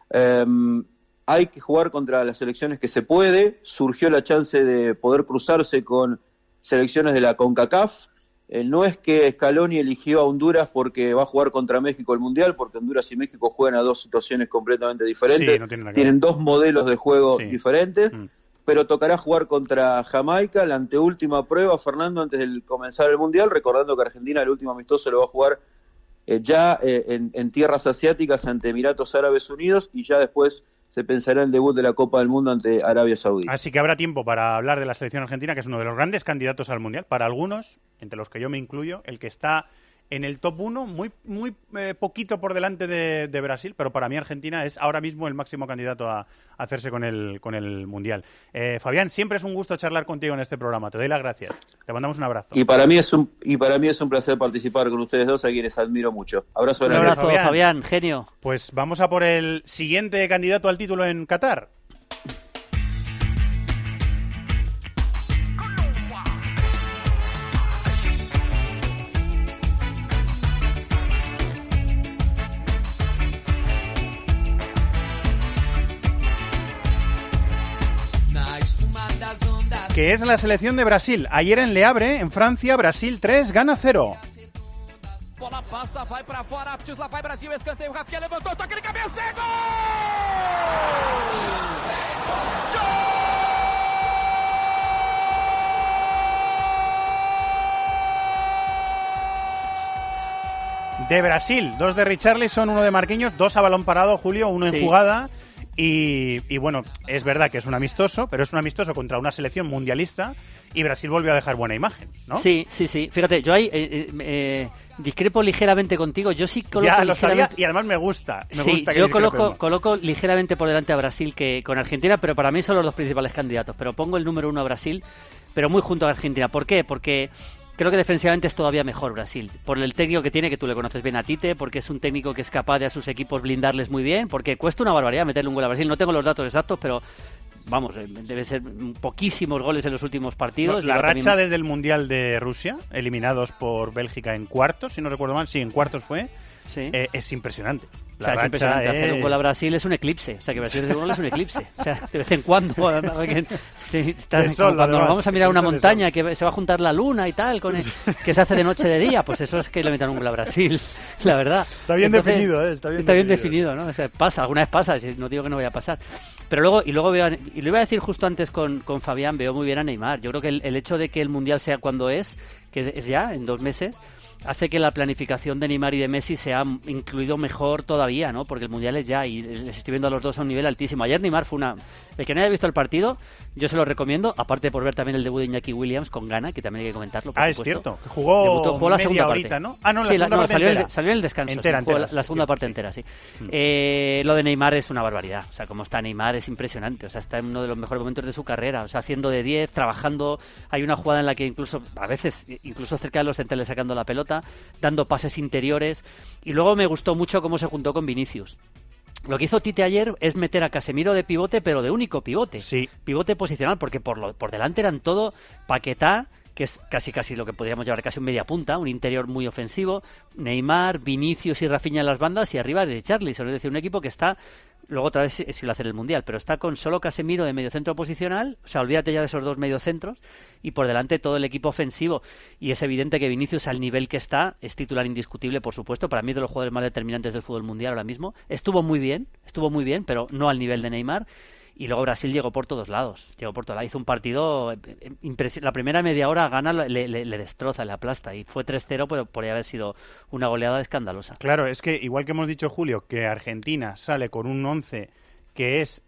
S10: Hay que jugar contra las selecciones que se puede. Surgió la chance de poder cruzarse con selecciones de la CONCACAF. No es que Scaloni eligió a Honduras porque va a jugar contra México el Mundial, porque Honduras y México juegan a dos situaciones completamente diferentes. Sí, tienen dos modelos de juego diferentes, pero tocará jugar contra Jamaica, la anteúltima prueba, Fernando, antes de comenzar el Mundial, recordando que Argentina el último amistoso lo va a jugar en tierras asiáticas ante Emiratos Árabes Unidos, y ya después se pensará el debut de la Copa del Mundo ante Arabia Saudita.
S4: Así que habrá tiempo para hablar de la selección argentina, que es uno de los grandes candidatos al Mundial. Para algunos, entre los que yo me incluyo, el que está en el top 1, muy poquito por delante de Brasil, pero para mí Argentina es ahora mismo el máximo candidato a hacerse con el Mundial. Fabián, siempre es un gusto charlar contigo en este programa. Te doy las gracias. Te mandamos un abrazo.
S10: Y para mí es un placer participar con ustedes dos, a quienes admiro mucho. Abrazo grande.
S5: Un abrazo, Fabián, genio.
S4: Pues vamos a por el siguiente candidato al título en Qatar. Que es la selección de Brasil. Ayer en Le Havre, en Francia, Brasil 3, Ghana 0.
S11: Bola passa, vai pra fora, Tisla vai Brasil, escanteio, Rafinha levantou, toca de cabeça, gol!
S4: De Brasil, 2 de Richarlison, 1 de Marquinhos, 2 a balón parado, Julio, 1 en jugada. Y bueno, es verdad que es un amistoso, pero es un amistoso contra una selección mundialista y Brasil volvió a dejar buena imagen, ¿no?
S5: Sí. Fíjate, yo ahí discrepo ligeramente contigo. Yo sí coloco
S4: ya lo sabía y además me gusta.
S5: Yo coloco ligeramente por delante a Brasil que con Argentina, pero para mí son los dos principales candidatos. Pero pongo el número 1 a Brasil, pero muy junto a Argentina. ¿Por qué? Porque creo que defensivamente es todavía mejor Brasil, por el técnico que tiene, que tú le conoces bien a Tite, porque es un técnico que es capaz de a sus equipos blindarles muy bien, porque cuesta una barbaridad meterle un gol a Brasil. No tengo los datos exactos, pero vamos, debe ser poquísimos goles en los últimos partidos.
S4: La racha desde el Mundial de Rusia, eliminados por Bélgica en cuartos, si no recuerdo mal, en cuartos fue, es impresionante.
S5: O sea, es impresionante. Hacer un gol a Brasil es un eclipse. O sea, que Brasil de gol es un eclipse. O sea, de vez en cuando. Cuando nos vamos a mirar una montaña que se va a juntar la luna y tal, que se hace de noche de día, pues eso es que le metan un gol a Brasil, la verdad.
S4: Está bien definido, ¿eh?
S5: Está bien definido, ¿no? O sea, pasa, alguna vez pasa, no digo que no vaya a pasar. Pero luego veo, y lo iba a decir justo antes con Fabián, veo muy bien a Neymar. Yo creo que el hecho de que el Mundial sea cuando es, que es ya, en 2 meses, hace que la planificación de Neymar y de Messi sea incluido mejor todavía, ¿no? Porque el Mundial es ya y les estoy viendo a los dos a un nivel altísimo. Ayer Neymar fue el que no haya visto el partido, yo se lo recomiendo, aparte por ver también el debut de Iñaki Williams con Ghana, que también hay que comentarlo, por supuesto.
S4: Es cierto, jugó
S5: la
S4: media
S5: horita,
S4: parte, ¿no? No, la segunda parte entera.
S5: Salió en el descanso,
S4: entera,
S5: la segunda parte entera, sí. Lo de Neymar es una barbaridad, o sea, como está Neymar es impresionante, o sea, está en uno de los mejores momentos de su carrera, o sea, haciendo de 10, trabajando, hay una jugada en la que incluso, a veces, incluso cerca de los centrales sacando la pelota, dando pases interiores, y luego me gustó mucho cómo se juntó con Vinicius. Lo que hizo Tite ayer es meter a Casemiro de pivote, pero de único pivote.
S4: Sí.
S5: Pivote posicional, porque por delante eran todo Paquetá, que es casi lo que podríamos llamar casi un media punta, un interior muy ofensivo, Neymar, Vinicius y Rafinha en las bandas, y arriba de Richarlison, es decir, un equipo que está, luego otra vez si lo hace el Mundial, pero está con solo Casemiro de mediocentro posicional, o sea, olvídate ya de esos 2 mediocentros, y por delante todo el equipo ofensivo, y es evidente que Vinicius al nivel que está, es titular indiscutible, por supuesto, para mí de los jugadores más determinantes del fútbol mundial ahora mismo, estuvo muy bien, pero no al nivel de Neymar. Y luego Brasil llegó por todos lados, hizo un partido impresionante. La primera media hora Ghana le destroza, le aplasta, y fue 3-0, pero podría haber sido una goleada escandalosa.
S4: Claro, es que igual que hemos dicho, Julio, que Argentina sale con un 11 que es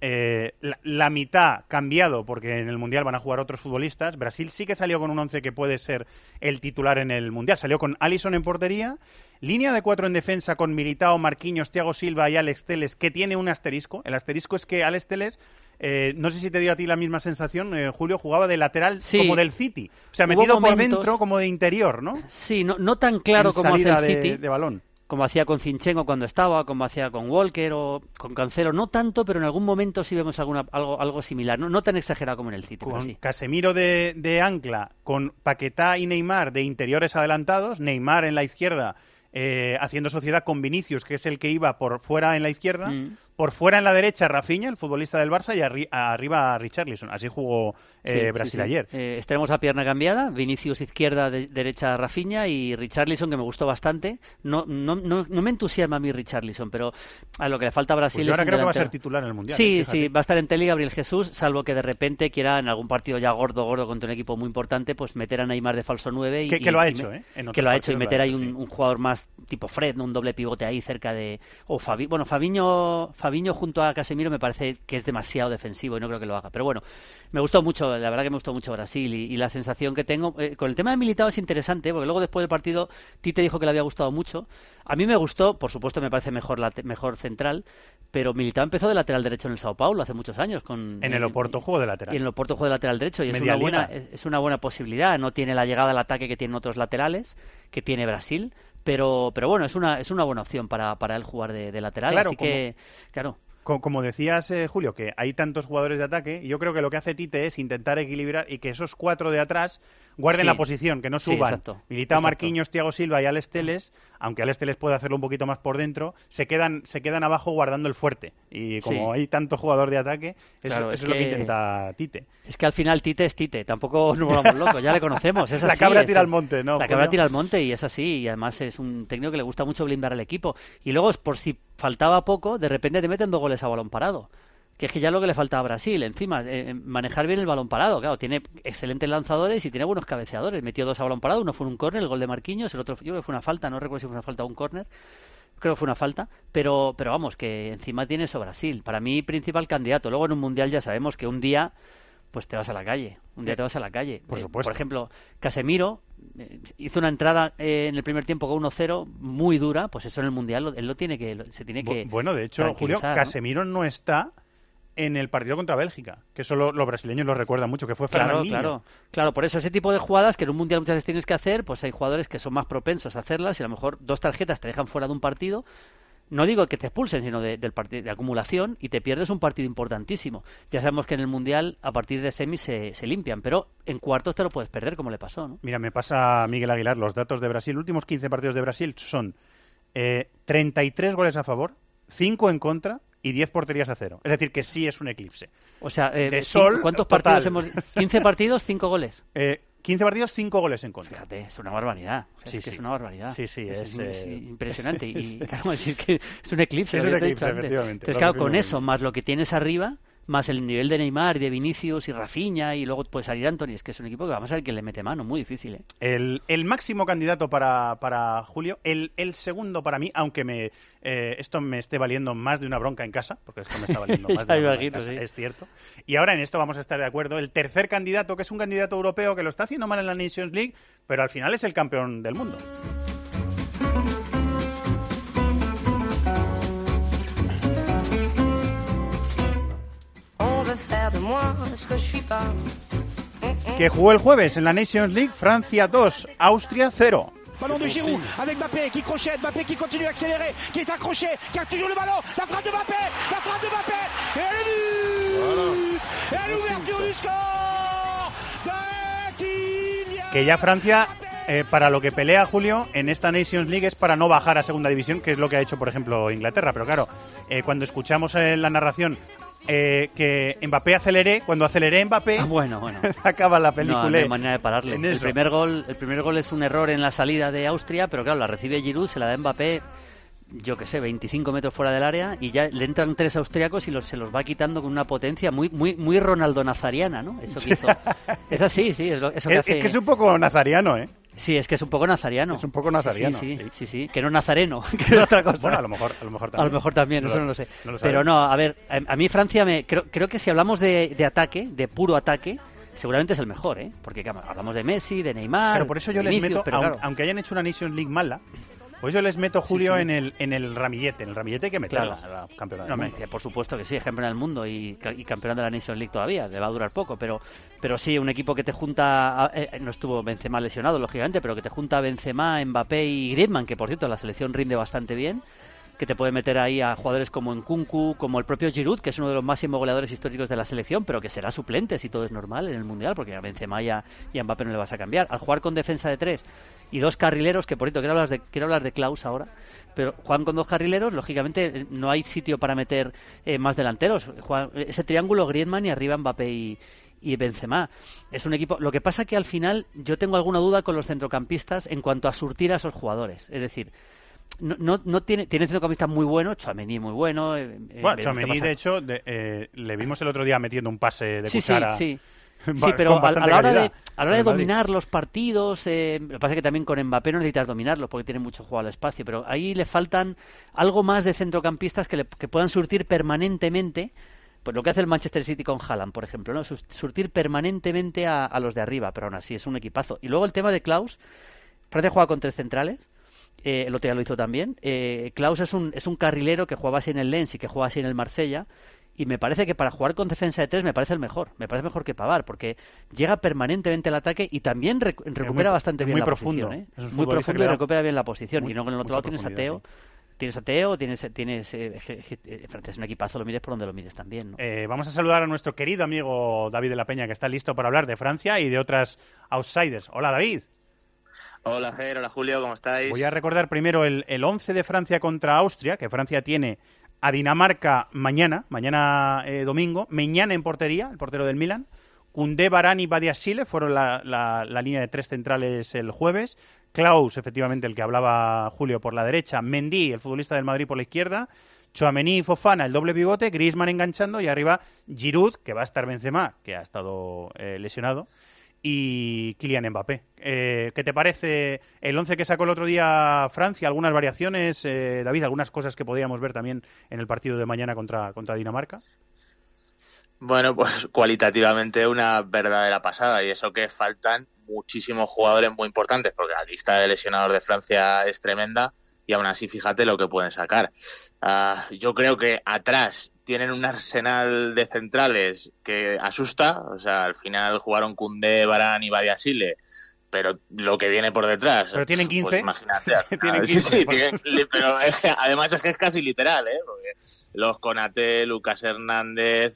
S4: la mitad cambiado, porque en el Mundial van a jugar otros futbolistas. Brasil sí que salió con un 11 que puede ser el titular en el Mundial. Salió con Alisson en portería, línea de 4 en defensa con Militao, Marquinhos, Thiago Silva y Alex Telles, que tiene un asterisco. El asterisco es que Alex Telles, no sé si te dio a ti la misma sensación, Julio, jugaba de lateral como del City. O sea, metido por dentro como de interior, ¿no?
S5: Sí, no tan claro como hace el City.
S4: De balón.
S5: Como hacía con Zinchenko cuando estaba, como hacía con Walker o con Cancelo, no tanto, pero en algún momento sí vemos algo similar, no tan exagerado como en el City.
S4: Con
S5: sí.
S4: Casemiro de ancla, con Paquetá y Neymar de interiores adelantados, Neymar en la izquierda haciendo sociedad con Vinicius, que es el que iba por fuera en la izquierda, por fuera en la derecha Rafinha, el futbolista del Barça, y arriba Richarlison. Así jugó Brasil ayer.
S5: Estaremos a pierna cambiada, Vinicius izquierda, derecha Rafinha, y Richarlison, que me gustó bastante. No me entusiasma a mí Richarlison, pero a lo que le falta a Brasil
S4: pues yo ahora creo que va a ser titular en el Mundial.
S5: Sí, va a estar en tele Gabriel Jesús, salvo que de repente quiera en algún partido ya gordo contra un equipo muy importante, pues meter a Neymar de falso 9
S4: que lo ha hecho,
S5: que lo ha hecho, y meter ahí un jugador más tipo Fred, ¿no? Un doble pivote ahí cerca de... Fabinho junto a Casemiro me parece que es demasiado defensivo y no creo que lo haga. Pero bueno, me gustó mucho, la verdad que me gustó mucho Brasil, y la sensación que tengo... con el tema de Militao es interesante, porque luego después del partido Tite dijo que le había gustado mucho. A mí me gustó, por supuesto me parece mejor central, pero Militao empezó de lateral derecho en el Sao Paulo hace muchos años.
S4: En el Oporto jugó de lateral.
S5: Y en el Oporto jugó de lateral derecho, y es una buena posibilidad. No tiene la llegada al ataque que tienen otros laterales, que tiene Brasil, pero bueno, es una buena opción para él jugar de lateral,
S4: claro,
S5: así que, claro.
S4: Como decías, Julio, que hay tantos jugadores de ataque, y yo creo que lo que hace Tite es intentar equilibrar y que esos 4 de atrás guarden la posición, que no suban. Militao, Marquinhos, Thiago Silva y Alex Telles, aunque Alex Telles puede hacerlo un poquito más por dentro, se quedan abajo guardando el fuerte. Y como hay tanto jugador de ataque, eso es lo que intenta Tite.
S5: Es que al final Tite es Tite, tampoco nos volvamos locos, ya le conocemos. Es así,
S4: la cabra tira al monte, ¿no?
S5: La cabra tira al monte, y es así, y además es un técnico que le gusta mucho blindar al equipo. Y luego, por si faltaba poco, de repente te meten 2 goles a balón parado. Que es que ya lo que le falta a Brasil, encima, manejar bien el balón parado. Claro, tiene excelentes lanzadores y tiene buenos cabeceadores. Metió 2 a balón parado, uno fue un córner, el gol de Marquinhos, el otro yo creo que fue una falta, no recuerdo si fue una falta o un córner. Creo que fue una falta, pero vamos, que encima tiene eso Brasil. Para mí, principal candidato. Luego en un Mundial ya sabemos que un día pues te vas a la calle.
S4: Por supuesto.
S5: Por ejemplo, Casemiro hizo una entrada en el primer tiempo con 1-0 muy dura, pues eso en el Mundial él se tiene que...
S4: Bueno, de hecho, Julio, Casemiro no está en el partido contra Bélgica, que eso los brasileños lo recuerdan mucho, que fue Fernandinho.
S5: Claro, por eso ese tipo de jugadas que en un Mundial muchas veces tienes que hacer, pues hay jugadores que son más propensos a hacerlas, y a lo mejor 2 tarjetas te dejan fuera de un partido. No digo que te expulsen, sino del partido de acumulación, y te pierdes un partido importantísimo. Ya sabemos que en el Mundial a partir de semis se limpian, pero en cuartos te lo puedes perder, como le pasó, ¿no?
S4: Mira, me pasa Miguel Aguilar los datos de Brasil. Los últimos 15 partidos de Brasil son 33 goles a favor, 5 en contra y 10 porterías a 0. Es decir, que sí es un eclipse.
S5: O sea,
S4: de sol,
S5: ¿cuántos
S4: total.
S5: partidos hemos...? 15 partidos, 5 goles.
S4: 15 partidos, 5 goles en contra.
S5: Fíjate, es una barbaridad. O sea,
S4: sí,
S5: es que
S4: sí.
S5: es una barbaridad.
S4: Sí, sí,
S5: es impresionante. Y
S4: sí.
S5: Claro, es que es un eclipse.
S4: Es un eclipse, efectivamente.
S5: Entonces, claro, con eso, más lo que tienes arriba, más el nivel de Neymar y de Vinicius y Rafinha, y luego puede salir Anthony, es que es un equipo que vamos a ver quién le mete mano, muy difícil, ¿eh?
S4: El máximo candidato para Julio, el segundo para mí, aunque esto me esté valiendo más de una bronca en casa, porque esto me está valiendo más de una bronca en casa, sí. Es cierto. Y ahora en esto vamos a estar de acuerdo. El tercer candidato, que es un candidato europeo que lo está haciendo mal en la Nations League, pero al final es el campeón del mundo. Que jugó el jueves en la Nations League, Francia 2, Austria 0.
S12: Ballon de Giroud avec Mbappé qui crochet, Mbappé qui continue à accélérer, qui est accroché, qui a toujours le ballon, la frappe de Mbappé, et le but, et l'ouverture du score de Kylian.
S4: Que ya Francia, para lo que pelea Julio en esta Nations League es para no bajar a segunda división, que es lo que ha hecho, por ejemplo, Inglaterra. Pero claro, cuando escuchamos la narración que Mbappé cuando aceleré Mbappé,
S5: bueno.
S4: acaba la película.
S5: No hay manera de pararle. El primer gol es un error en la salida de Austria, pero claro, la recibe Giroud, se la da Mbappé, yo qué sé, 25 metros fuera del área, y ya le entran 3 austriacos y se los va quitando con una potencia muy Ronaldo nazariana, ¿no? Eso que hizo. Es así, sí, eso que hace.
S4: Es que es un poco nazariano, ¿eh?
S5: Sí, es que es un poco nazariano.
S4: Es un poco nazariano.
S5: Sí. Que no nazareno, que es otra cosa.
S4: Bueno, a lo mejor también.
S5: A lo mejor también, eso no lo sé. Pero no, a ver, a mí Francia, creo que si hablamos de ataque, de puro ataque, seguramente es el mejor, ¿eh? Porque hablamos de Messi, de Neymar.
S4: Pero por eso yo les meto, aunque hayan hecho una Nations League mala, pues yo les meto, Julio, en el ramillete. En el ramillete hay que meterlo.
S5: Claro. Campeonato del mundo. Por supuesto que sí, es campeón del mundo y campeón de la Nations League todavía. Le va a durar poco, pero sí, un equipo que te junta... no estuvo Benzema lesionado, lógicamente, pero que te junta Benzema, Mbappé y Griezmann, que por cierto la selección rinde bastante bien, que te puede meter ahí a jugadores como Nkunku, como el propio Giroud, que es uno de los máximos goleadores históricos de la selección, pero que será suplente si todo es normal en el Mundial, porque a Benzema y a Mbappé no le vas a cambiar. Al jugar con defensa de 3 y 2 carrileros, que por cierto quiero hablar de Klaus ahora, pero juegan con 2 carrileros, lógicamente no hay sitio para meter más delanteros. Ese triángulo Griezmann y arriba Mbappé y Benzema. Es un equipo... Lo que pasa que al final yo tengo alguna duda con los centrocampistas en cuanto a surtir a esos jugadores. Es decir, no tiene centrocampistas muy buenos, Tchouaméni muy bueno.
S4: Tchouaméni, de hecho, le vimos el otro día metiendo un pase de cuchara.
S5: Sí, pero a la hora de dominar los partidos, lo que pasa es que también con Mbappé no necesitas dominarlos porque tiene mucho juego al espacio, pero ahí le faltan algo más de centrocampistas que puedan surtir permanentemente, pues lo que hace el Manchester City con Haaland, por ejemplo, ¿no? Surtir permanentemente a los de arriba, pero aún así es un equipazo. Y luego el tema de Klaus, Francia juega con 3 centrales, el otro día lo hizo también. Klaus es un carrilero que jugaba así en el Lens y que juega así en el Marsella. Y me parece que para jugar con defensa de 3 me parece mejor que Pavard, porque llega permanentemente al ataque y también recupera bastante bien la posición, ¿eh? Es muy profundo y recupera bien la posición. Y no, en el otro lado tienes a Teo. Francia es un equipazo, lo mires por donde lo mires también, ¿no?
S4: Vamos a saludar a nuestro querido amigo David de la Peña, que está listo para hablar de Francia y de otras outsiders. Hola, David.
S13: Hola, Ger, hola, Julio, ¿cómo estáis?
S4: Voy a recordar primero el 11 de Francia contra Austria, que Francia tiene a Dinamarca mañana domingo, Maignan en portería, el portero del Milan, Koundé, Varane y Badiashile fueron la línea de 3 centrales el jueves, Klaus, efectivamente, el que hablaba Julio, por la derecha, Mendy, el futbolista del Madrid, por la izquierda, Tchouaméni y Fofana, el doble pivote, Griezmann enganchando, y arriba Giroud, que va a estar Benzema, que ha estado lesionado, y Kylian Mbappé. ¿Qué te parece el 11 que sacó el otro día Francia? ¿Algunas variaciones, David? ¿Algunas cosas que podríamos ver también en el partido de mañana contra Dinamarca?
S13: Bueno, pues cualitativamente una verdadera pasada, y eso que faltan muchísimos jugadores muy importantes, porque la lista de lesionados de Francia es tremenda, y aún así fíjate lo que pueden sacar. Yo creo que atrás tienen un arsenal de centrales que asusta, o sea, al final jugaron Koundé, Varane y Badiashile, pero lo que viene por detrás...
S4: Pero tienen 15.
S13: Pues imagínate.
S4: Tienen 15.
S13: Sí, pero además es que es casi literal, ¿eh? Porque los Konaté, Lucas Hernández,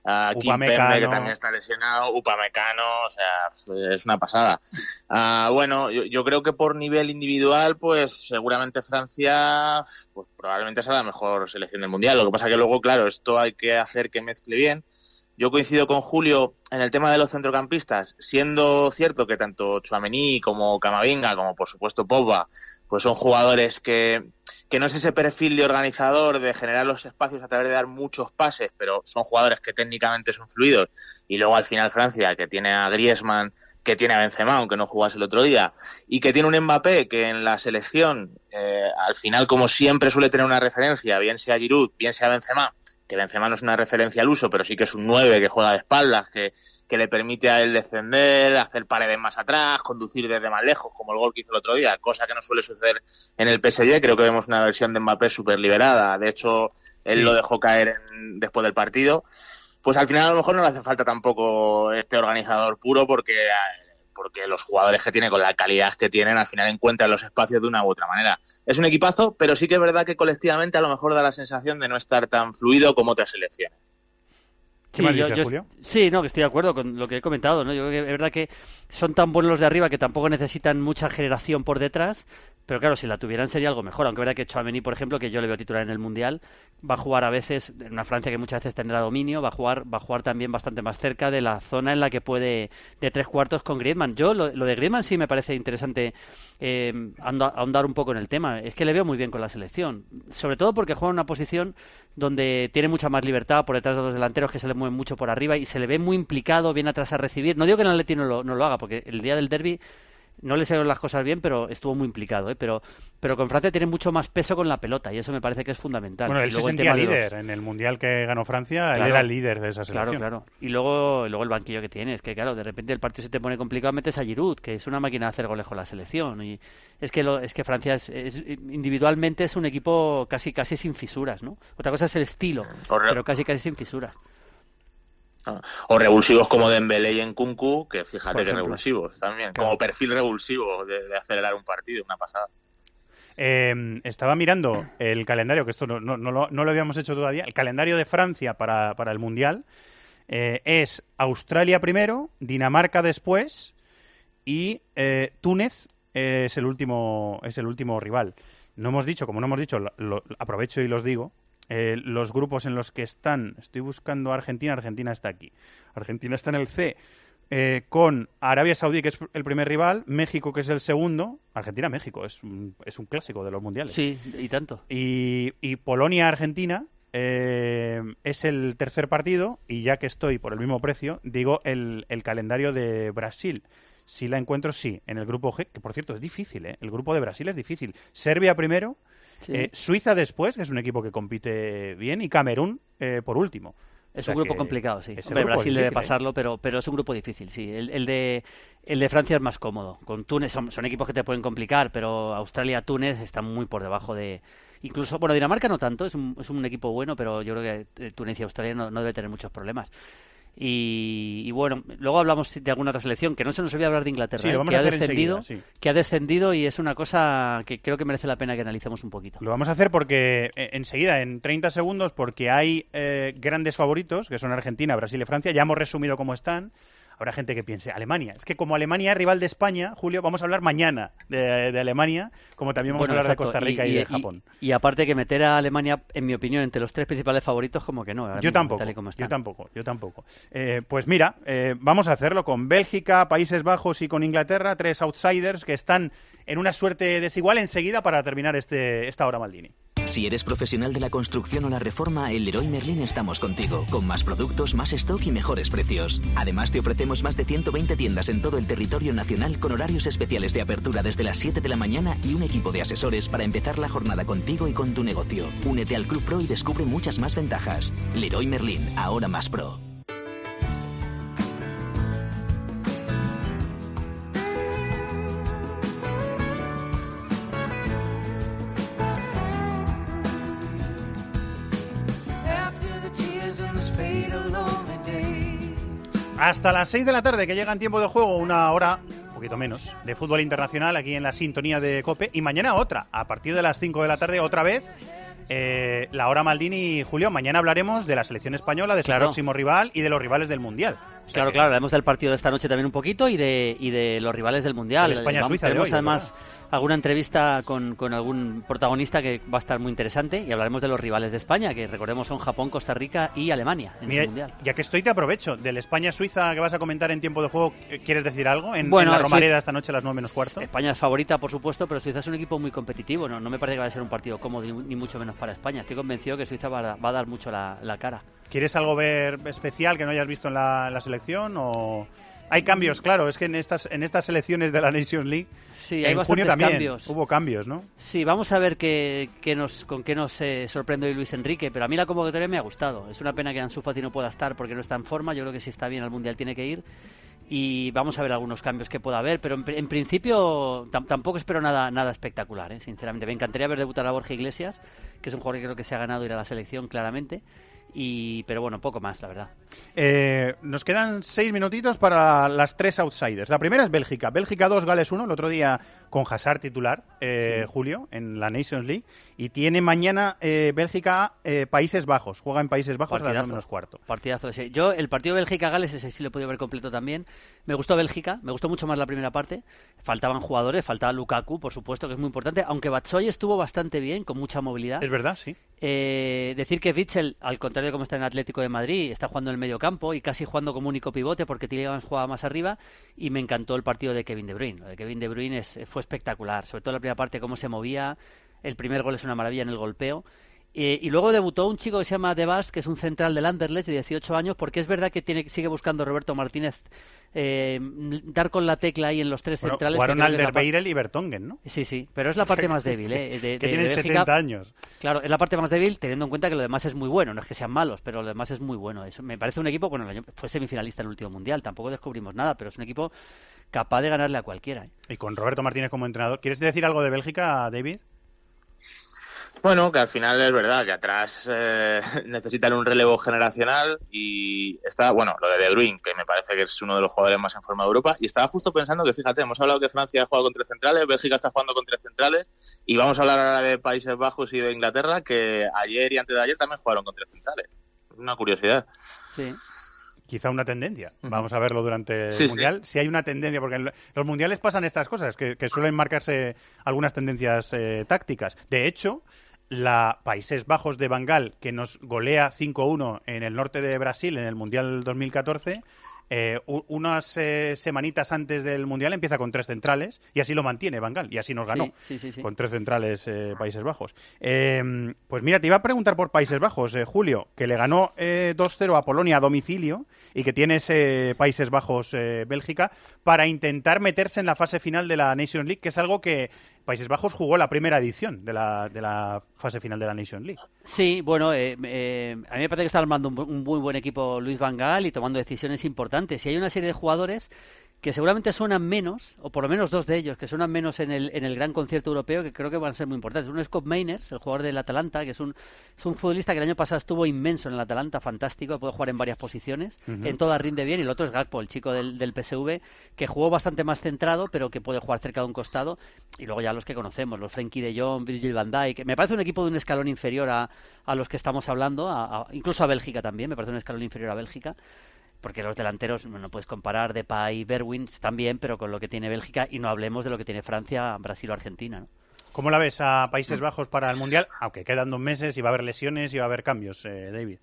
S13: Kimpembe, que también está lesionado, Upamecano, o sea, es una pasada. Bueno, yo creo que por nivel individual, pues seguramente Francia, pues probablemente sea la mejor selección del Mundial. Lo que pasa que luego, claro, esto hay que hacer que mezcle bien. Yo coincido con Julio en el tema de los centrocampistas, siendo cierto que tanto Tchouaméni como Camavinga, como por supuesto Pogba, pues son jugadores que no es ese perfil de organizador, de generar los espacios a través de dar muchos pases, pero son jugadores que técnicamente son fluidos. Y luego al final Francia, que tiene a Griezmann, que tiene a Benzema, aunque no jugase el otro día, y que tiene un Mbappé que en la selección, al final, como siempre suele tener una referencia, bien sea Giroud, bien sea Benzema, que Benzema no es una referencia al uso, pero sí que es un 9 que juega de espaldas, que le permite a él descender, hacer paredes más atrás, conducir desde más lejos, como el gol que hizo el otro día, cosa que no suele suceder en el PSG. Creo que vemos una versión de Mbappé súper liberada. De hecho, él lo dejó caer después del partido. Pues al final a lo mejor no le hace falta tampoco este organizador puro, porque los jugadores que tiene, con la calidad que tienen, al final encuentran los espacios de una u otra manera. Es un equipazo, pero sí que es verdad que colectivamente a lo mejor da la sensación de no estar tan fluido como otras selecciones.
S5: Sí, Julio? Sí, no, que estoy de acuerdo con lo que he comentado, ¿no? Yo creo que es verdad que son tan buenos los de arriba que tampoco necesitan mucha generación por detrás, pero claro, si la tuvieran sería algo mejor, aunque es verdad que Tchouaméni, por ejemplo, que yo le veo titular en el Mundial, va a jugar a veces, en una Francia que muchas veces tendrá dominio, va a jugar también bastante más cerca de la zona en la que puede, de 3/4 con Griezmann. Yo, lo de Griezmann sí me parece interesante ahondar un poco en el tema. Es que le veo muy bien con la selección, sobre todo porque juega en una posición donde tiene mucha más libertad por detrás de los delanteros, que se le mueven mucho por arriba y se le ve muy implicado, bien atrás a recibir. No digo que en el Atleti no lo haga, porque el día del derbi no le salieron las cosas bien, pero estuvo muy implicado, pero con Francia tiene mucho más peso con la pelota y eso me parece que es fundamental.
S4: Bueno, él se sentía líder en el Mundial que ganó Francia, claro, él era el líder de esa selección.
S5: Claro. Y luego el banquillo que tiene, es que claro, de repente el partido se te pone complicado, metes a Giroud, que es una máquina de hacer goles con la selección, y es que Francia individualmente es un equipo casi sin fisuras, ¿no? Otra cosa es el estilo, pero casi sin fisuras.
S13: O revulsivos como Dembélé y Nkunku, que fíjate que revulsivos también, claro, como perfil revulsivo de acelerar un partido, una pasada.
S4: Estaba mirando el calendario, que esto no lo habíamos hecho todavía, el calendario de Francia para el Mundial. Es Australia primero, Dinamarca después y Túnez es el último rival. Como no hemos dicho, aprovecho y los digo. Los grupos en los que están, estoy buscando a Argentina está aquí. Argentina está en el C, con Arabia Saudí, que es el primer rival, México, que es el segundo. Argentina-México es un clásico de los mundiales.
S5: Sí, y tanto.
S4: Y Polonia-Argentina es el tercer partido, y ya que estoy por el mismo precio, digo el calendario de Brasil. Si la encuentro, sí, en el grupo G, que por cierto es difícil, el grupo de Brasil es difícil. Serbia primero, sí. Suiza después, que es un equipo que compite bien, y Camerún por último.
S5: Es un grupo complicado, sí. Hombre, Brasil difícil, debe pasarlo, pero es un grupo difícil, sí. El de Francia es más cómodo. Con Túnez son equipos que te pueden complicar, pero Australia, Túnez están muy por debajo de... Incluso, bueno, Dinamarca no tanto, es un equipo bueno, pero yo creo que Túnez y Australia no debe tener muchos problemas. Y bueno, luego hablamos de alguna otra selección, que no se nos olvide hablar de Inglaterra,
S4: sí,
S5: que ha descendido y es una cosa que creo que merece la pena que analicemos un poquito.
S4: Lo vamos a hacer porque enseguida, en 30 segundos, porque hay grandes favoritos, que son Argentina, Brasil y Francia. Ya hemos resumido cómo están. Habrá gente que piense, Alemania. Es que como Alemania es rival de España, Julio, vamos a hablar mañana de Alemania, como también vamos a hablar de Costa Rica y de Japón.
S5: Y aparte que meter a Alemania, en mi opinión, entre los tres principales favoritos, como que no.
S4: Yo tampoco. Pues mira, vamos a hacerlo con Bélgica, Países Bajos y con Inglaterra, tres outsiders que están en una suerte desigual enseguida para terminar esta hora Maldini.
S14: Si eres profesional de la construcción o la reforma, en Leroy Merlin estamos contigo, con más productos, más stock y mejores precios. Además, te ofrecemos más de 120 tiendas en todo el territorio nacional con horarios especiales de apertura desde las 7 de la mañana y un equipo de asesores para empezar la jornada contigo y con tu negocio. Únete al Club Pro y descubre muchas más ventajas. Leroy Merlin, ahora más pro.
S4: Hasta las 6 de la tarde, que llega en tiempo de juego, una hora, un poquito menos, de fútbol internacional aquí en la sintonía de COPE. Y mañana otra, a partir de las 5 de la tarde, otra vez, La hora Maldini, Julio, mañana hablaremos de la selección española, de su próximo rival y de los rivales del Mundial.
S5: Claro, hablaremos del partido de esta noche también un poquito y de los rivales del Mundial.
S4: España-Suiza
S5: tenemos
S4: hoy,
S5: además alguna entrevista con algún protagonista que va a estar muy interesante y hablaremos de los rivales de España, que recordemos son Japón, Costa Rica y Alemania en ese Mundial.
S4: Ya que estoy, te aprovecho. Del España-Suiza que vas a comentar en tiempo de juego, ¿quieres decir algo? En la Romareda esta noche a las 9:15.
S5: España es favorita, por supuesto, pero Suiza es un equipo muy competitivo. No me parece que vaya a ser un partido cómodo, ni mucho menos para España. Estoy convencido que Suiza va a dar mucho la cara.
S4: ¿Quieres algo ver especial que no hayas visto en la selección? ¿O hay cambios? Claro, es que en estas selecciones de la Nations League,
S5: sí, hay
S4: en junio también
S5: cambios.
S4: Hubo cambios, ¿no?
S5: Sí, vamos a ver con qué nos sorprende hoy Luis Enrique, pero a mí la convocatoria me ha gustado. Es una pena que Ansu Fati no pueda estar porque no está en forma. Yo creo que si está bien al Mundial tiene que ir. Y vamos a ver algunos cambios que pueda haber, pero en principio tampoco espero nada espectacular, sinceramente. Me encantaría ver debutar a Borja Iglesias, que es un jugador que creo que se ha ganado ir a la selección claramente. Pero bueno, poco más, la verdad.
S4: Nos quedan 6 minutitos para las 3 outsiders. La primera es Bélgica. Bélgica 2, Gales 1, el otro día con Hazard titular, sí. Julio, en la Nations League. Y tiene mañana Bélgica Países Bajos. Juega en Países Bajos a las 9:15.
S5: Partidazo ese. Yo, el partido Bélgica-Gales, ese sí lo he podido ver completo también. Me gustó Bélgica, me gustó mucho más la primera parte. Faltaban jugadores, faltaba Lukaku, por supuesto, que es muy importante. Aunque Batshuayi estuvo bastante bien, con mucha movilidad.
S4: Es verdad, sí.
S5: Decir que Witsel, al contrario de como está en Atlético de Madrid, está jugando en el medio campo y casi jugando como único pivote porque Tielemans jugaba más arriba, y me encantó el partido de Kevin De Bruyne. Lo de Kevin De Bruyne fue espectacular, sobre todo la primera parte, cómo se movía. El primer gol es una maravilla en el golpeo. Y luego debutó un chico que se llama De Bas, que es un central del Anderlecht de 18 años, porque es verdad que sigue buscando Roberto Martínez dar con la tecla ahí en los tres centrales.
S4: Jugaron Alderweireld y Vertonghen, ¿no?
S5: Sí, pero es la parte más débil.
S4: Que tienen 70 años.
S5: Claro, es la parte más débil, teniendo en cuenta que lo demás es muy bueno. No es que sean malos, pero lo demás es muy bueno. Eso me parece un equipo, bueno, el año fue semifinalista en el último Mundial, tampoco descubrimos nada, pero es un equipo capaz de ganarle a cualquiera.
S4: Y con Roberto Martínez como entrenador. ¿Quieres decir algo de Bélgica, David?
S13: Bueno, que al final es verdad que atrás necesitan un relevo generacional y está, bueno, lo de Bruyne, que me parece que es uno de los jugadores más en forma de Europa, y estaba justo pensando que, fíjate, hemos hablado que Francia ha jugado con 3 centrales, Bélgica está jugando con 3 centrales, y vamos a hablar ahora de Países Bajos y de Inglaterra, que ayer y antes de ayer también jugaron con 3 centrales. Es una curiosidad.
S5: Sí.
S4: Quizá una tendencia. Vamos a verlo durante el Mundial. Si hay una tendencia, porque en los Mundiales pasan estas cosas, que suelen marcarse algunas tendencias tácticas. De hecho, la Países Bajos de Van Gaal, que nos golea 5-1 en el norte de Brasil en el Mundial 2014, unas semanitas antes del Mundial empieza con 3 centrales y así lo mantiene Van Gaal y así nos ganó
S5: sí.
S4: Con 3 centrales Países Bajos. Pues mira, te iba a preguntar por Países Bajos, Julio, que le ganó 2-0 a Polonia a domicilio y que tiene ese Países Bajos Bélgica para intentar meterse en la fase final de la Nations League, que es algo que Países Bajos jugó la primera edición de la fase final de la Nations League.
S5: Sí, bueno, a mí me parece que está armando un muy buen equipo Luis Van Gaal y tomando decisiones importantes. Y hay una serie de jugadores que seguramente suenan menos, o por lo menos 2 de ellos, que suenan menos en el gran concierto europeo, que creo que van a ser muy importantes. Uno es Scott Meiners, el jugador del Atalanta, que es un futbolista que el año pasado estuvo inmenso en el Atalanta, fantástico, puede jugar en varias posiciones, en todas rinde bien. Y el otro es Gakpo, el chico del PSV, que jugó bastante más centrado, pero que puede jugar cerca de un costado. Y luego ya los que conocemos, los Frenkie de Jong, Virgil van Dijk. Me parece un equipo de un escalón inferior a los que estamos hablando, incluso a Bélgica también, me parece un escalón inferior a Bélgica. Porque los delanteros no puedes comparar, Depay y Bergwijn también, pero con lo que tiene Bélgica, y no hablemos de lo que tiene Francia, Brasil o Argentina, ¿no?
S4: ¿Cómo la ves a Países Bajos para el Mundial? Aunque quedan 2 meses y va a haber lesiones y va a haber cambios, David.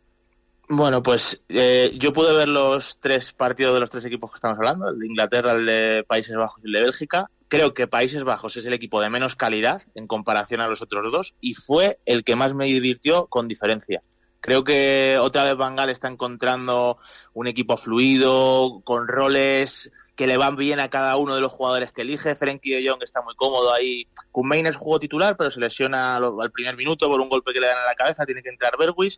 S13: Bueno, pues yo pude ver los 3 partidos de los 3 equipos que estamos hablando, el de Inglaterra, el de Países Bajos y el de Bélgica. Creo que Países Bajos es el equipo de menos calidad en comparación a los otros 2 y fue el que más me divirtió con diferencia. Creo que otra vez Van Gaal está encontrando un equipo fluido, con roles que le van bien a cada uno de los jugadores que elige. Frenkie de Jong está muy cómodo ahí. Koen Meiners jugó titular, pero se lesiona al primer minuto por un golpe que le dan en la cabeza. Tiene que entrar Bergwijn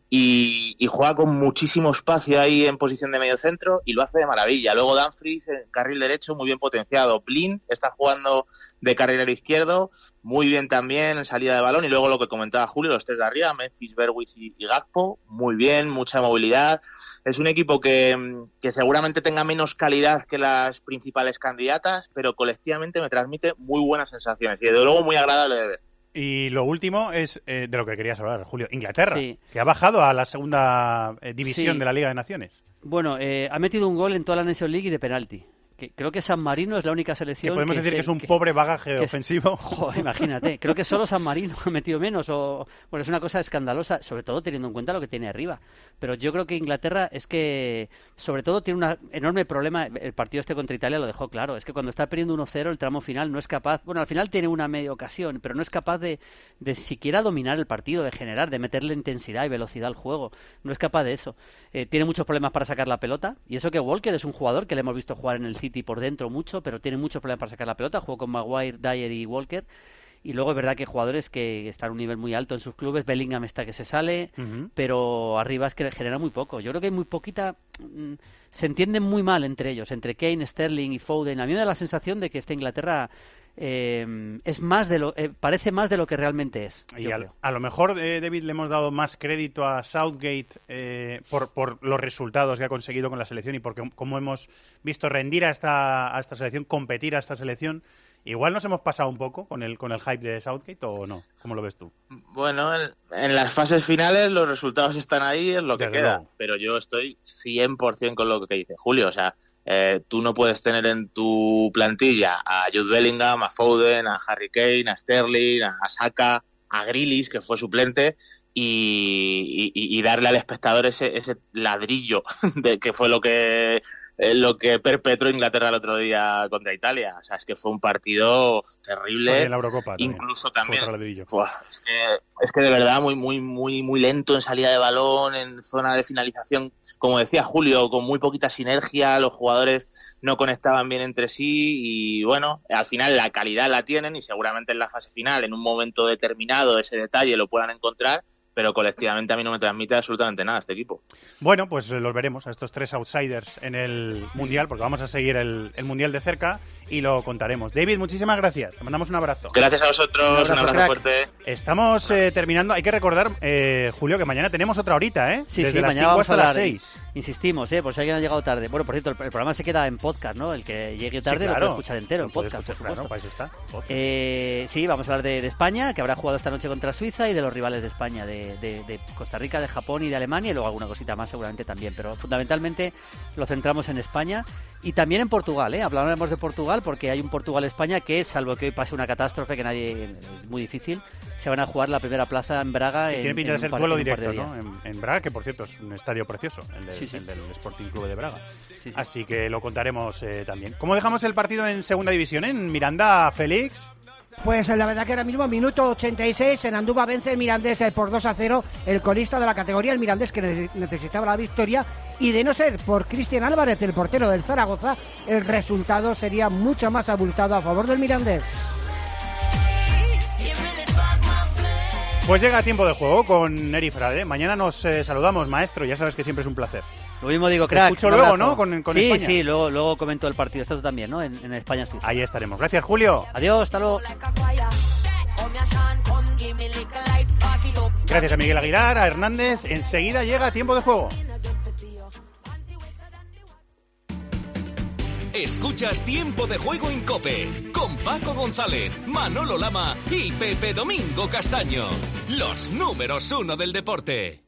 S13: y juega con muchísimo espacio ahí en posición de medio centro y lo hace de maravilla. Luego Dumfries en carril derecho, muy bien potenciado. Blind está jugando de carrilero izquierdo, muy bien también en salida de balón. Y luego lo que comentaba Julio, los 3 de arriba, Memphis, Bergwijn y Gakpo, muy bien, mucha movilidad. Es un equipo que seguramente tenga menos calidad que las principales candidatas, pero colectivamente me transmite muy buenas sensaciones y desde luego muy agradable de ver.
S4: Y lo último es de lo que querías hablar, Julio. Inglaterra, que ha bajado a la segunda división de la Liga de Naciones.
S5: Bueno, ha metido un gol en toda la Nations League y de penalti. Creo que San Marino es la única selección...
S4: Que podemos decir que es un pobre bagaje ofensivo.
S5: Joder, imagínate. Creo que solo San Marino ha metido menos. Bueno, es una cosa escandalosa, sobre todo teniendo en cuenta lo que tiene arriba. Pero yo creo que Inglaterra es que, sobre todo, tiene un enorme problema. El partido contra Italia lo dejó claro. Es que cuando está perdiendo 1-0, el tramo final no es capaz... Bueno, al final tiene una media ocasión, pero no es capaz de siquiera dominar el partido, de generar, de meterle intensidad y velocidad al juego. No es capaz de eso. Tiene muchos problemas para sacar la pelota. Y eso que Walker es un jugador que le hemos visto jugar en el City por dentro mucho, pero tiene muchos problemas para sacar la pelota. Jugó con Maguire, Dyer y Walker. Y luego es verdad que hay jugadores que están a un nivel muy alto en sus clubes. Bellingham está que se sale, pero arriba es que genera muy poco. Yo creo que hay muy poquita... se entienden muy mal entre ellos, entre Kane, Sterling y Foden. A mí me da la sensación de que esta Inglaterra es más de lo parece más de lo que realmente es.
S4: Y a lo mejor, David, le hemos dado más crédito a Southgate por los resultados que ha conseguido con la selección y porque como hemos visto rendir a esta selección, competir a esta selección. Igual nos hemos pasado un poco con el hype de Southgate, ¿o no? ¿Cómo lo ves tú?
S13: Bueno, en las fases finales los resultados están ahí, es lo que queda. Pero yo estoy 100% con lo que dice Julio. O sea, tú no puedes tener en tu plantilla a Jude Bellingham, a Foden, a Harry Kane, a Sterling, a Saka, a Grealish, que fue suplente, y darle al espectador ese ladrillo de que fue lo que perpetró Inglaterra el otro día contra Italia. O sea, es que fue un partido terrible.
S4: En la Eurocopa
S13: incluso también. Es que de verdad muy lento en salida de balón, en zona de finalización. Como decía Julio, con muy poquita sinergia, los jugadores no conectaban bien entre sí y bueno, al final la calidad la tienen y seguramente en la fase final, en un momento determinado, ese detalle lo puedan encontrar. Pero colectivamente a mí no me transmite absolutamente nada este equipo.
S4: Bueno, pues los veremos a estos tres outsiders en el Mundial, porque vamos a seguir el Mundial de cerca y lo contaremos. David, muchísimas gracias. Te mandamos un abrazo.
S13: Gracias a vosotros, un abrazo fuerte.
S4: Estamos terminando. Hay que recordar, Julio, que mañana tenemos otra horita, ¿eh?
S5: Sí,
S4: desde
S5: las
S4: mañana 5 hasta las 6.
S5: Insistimos, por si alguien ha llegado tarde. Bueno, por cierto, el programa se queda en podcast, ¿no? El que llegue tarde lo puede escuchar entero en podcast, por supuesto.
S4: Claro, para eso está.
S5: Sí, vamos a hablar de España, que habrá jugado esta noche contra Suiza, y de los rivales de España, de Costa Rica, de Japón y de Alemania, y luego alguna cosita más seguramente también, pero fundamentalmente lo centramos en España y también en Portugal, hablaremos de Portugal porque hay un Portugal-España que, salvo que hoy pase una catástrofe que nadie, es muy difícil, se van a jugar la primera plaza en Braga.
S4: Tiene pinta de ser duelo directo, ¿no? En Braga, que por cierto es un estadio precioso, el del Sporting Club de Braga. Sí. Así que lo contaremos también. ¿Cómo dejamos el partido en segunda división? En Miranda, Félix.
S7: Pues la verdad que ahora mismo, minuto 86, en Andúba vence el Mirandés por 2-0, el colista de la categoría, el Mirandés, que necesitaba la victoria, y de no ser por Cristian Álvarez, el portero del Zaragoza, el resultado sería mucho más abultado a favor del Mirandés.
S4: Pues llega tiempo de juego con Eri Frade. Mañana nos saludamos, maestro, ya sabes que siempre es un placer.
S5: Lo mismo digo, crack.
S4: Te escucho luego, ¿no? Con España.
S5: Sí, luego comento el partido. Estás también, ¿no? En España-Suiza.
S4: Ahí estaremos. Gracias, Julio.
S5: Adiós, hasta luego.
S4: Gracias a Miguel Aguilar, a Hernández. Enseguida llega tiempo de juego.
S15: Escuchas Tiempo de Juego en COPE con Paco González, Manolo Lama y Pepe Domingo Castaño. Los números 1 del deporte.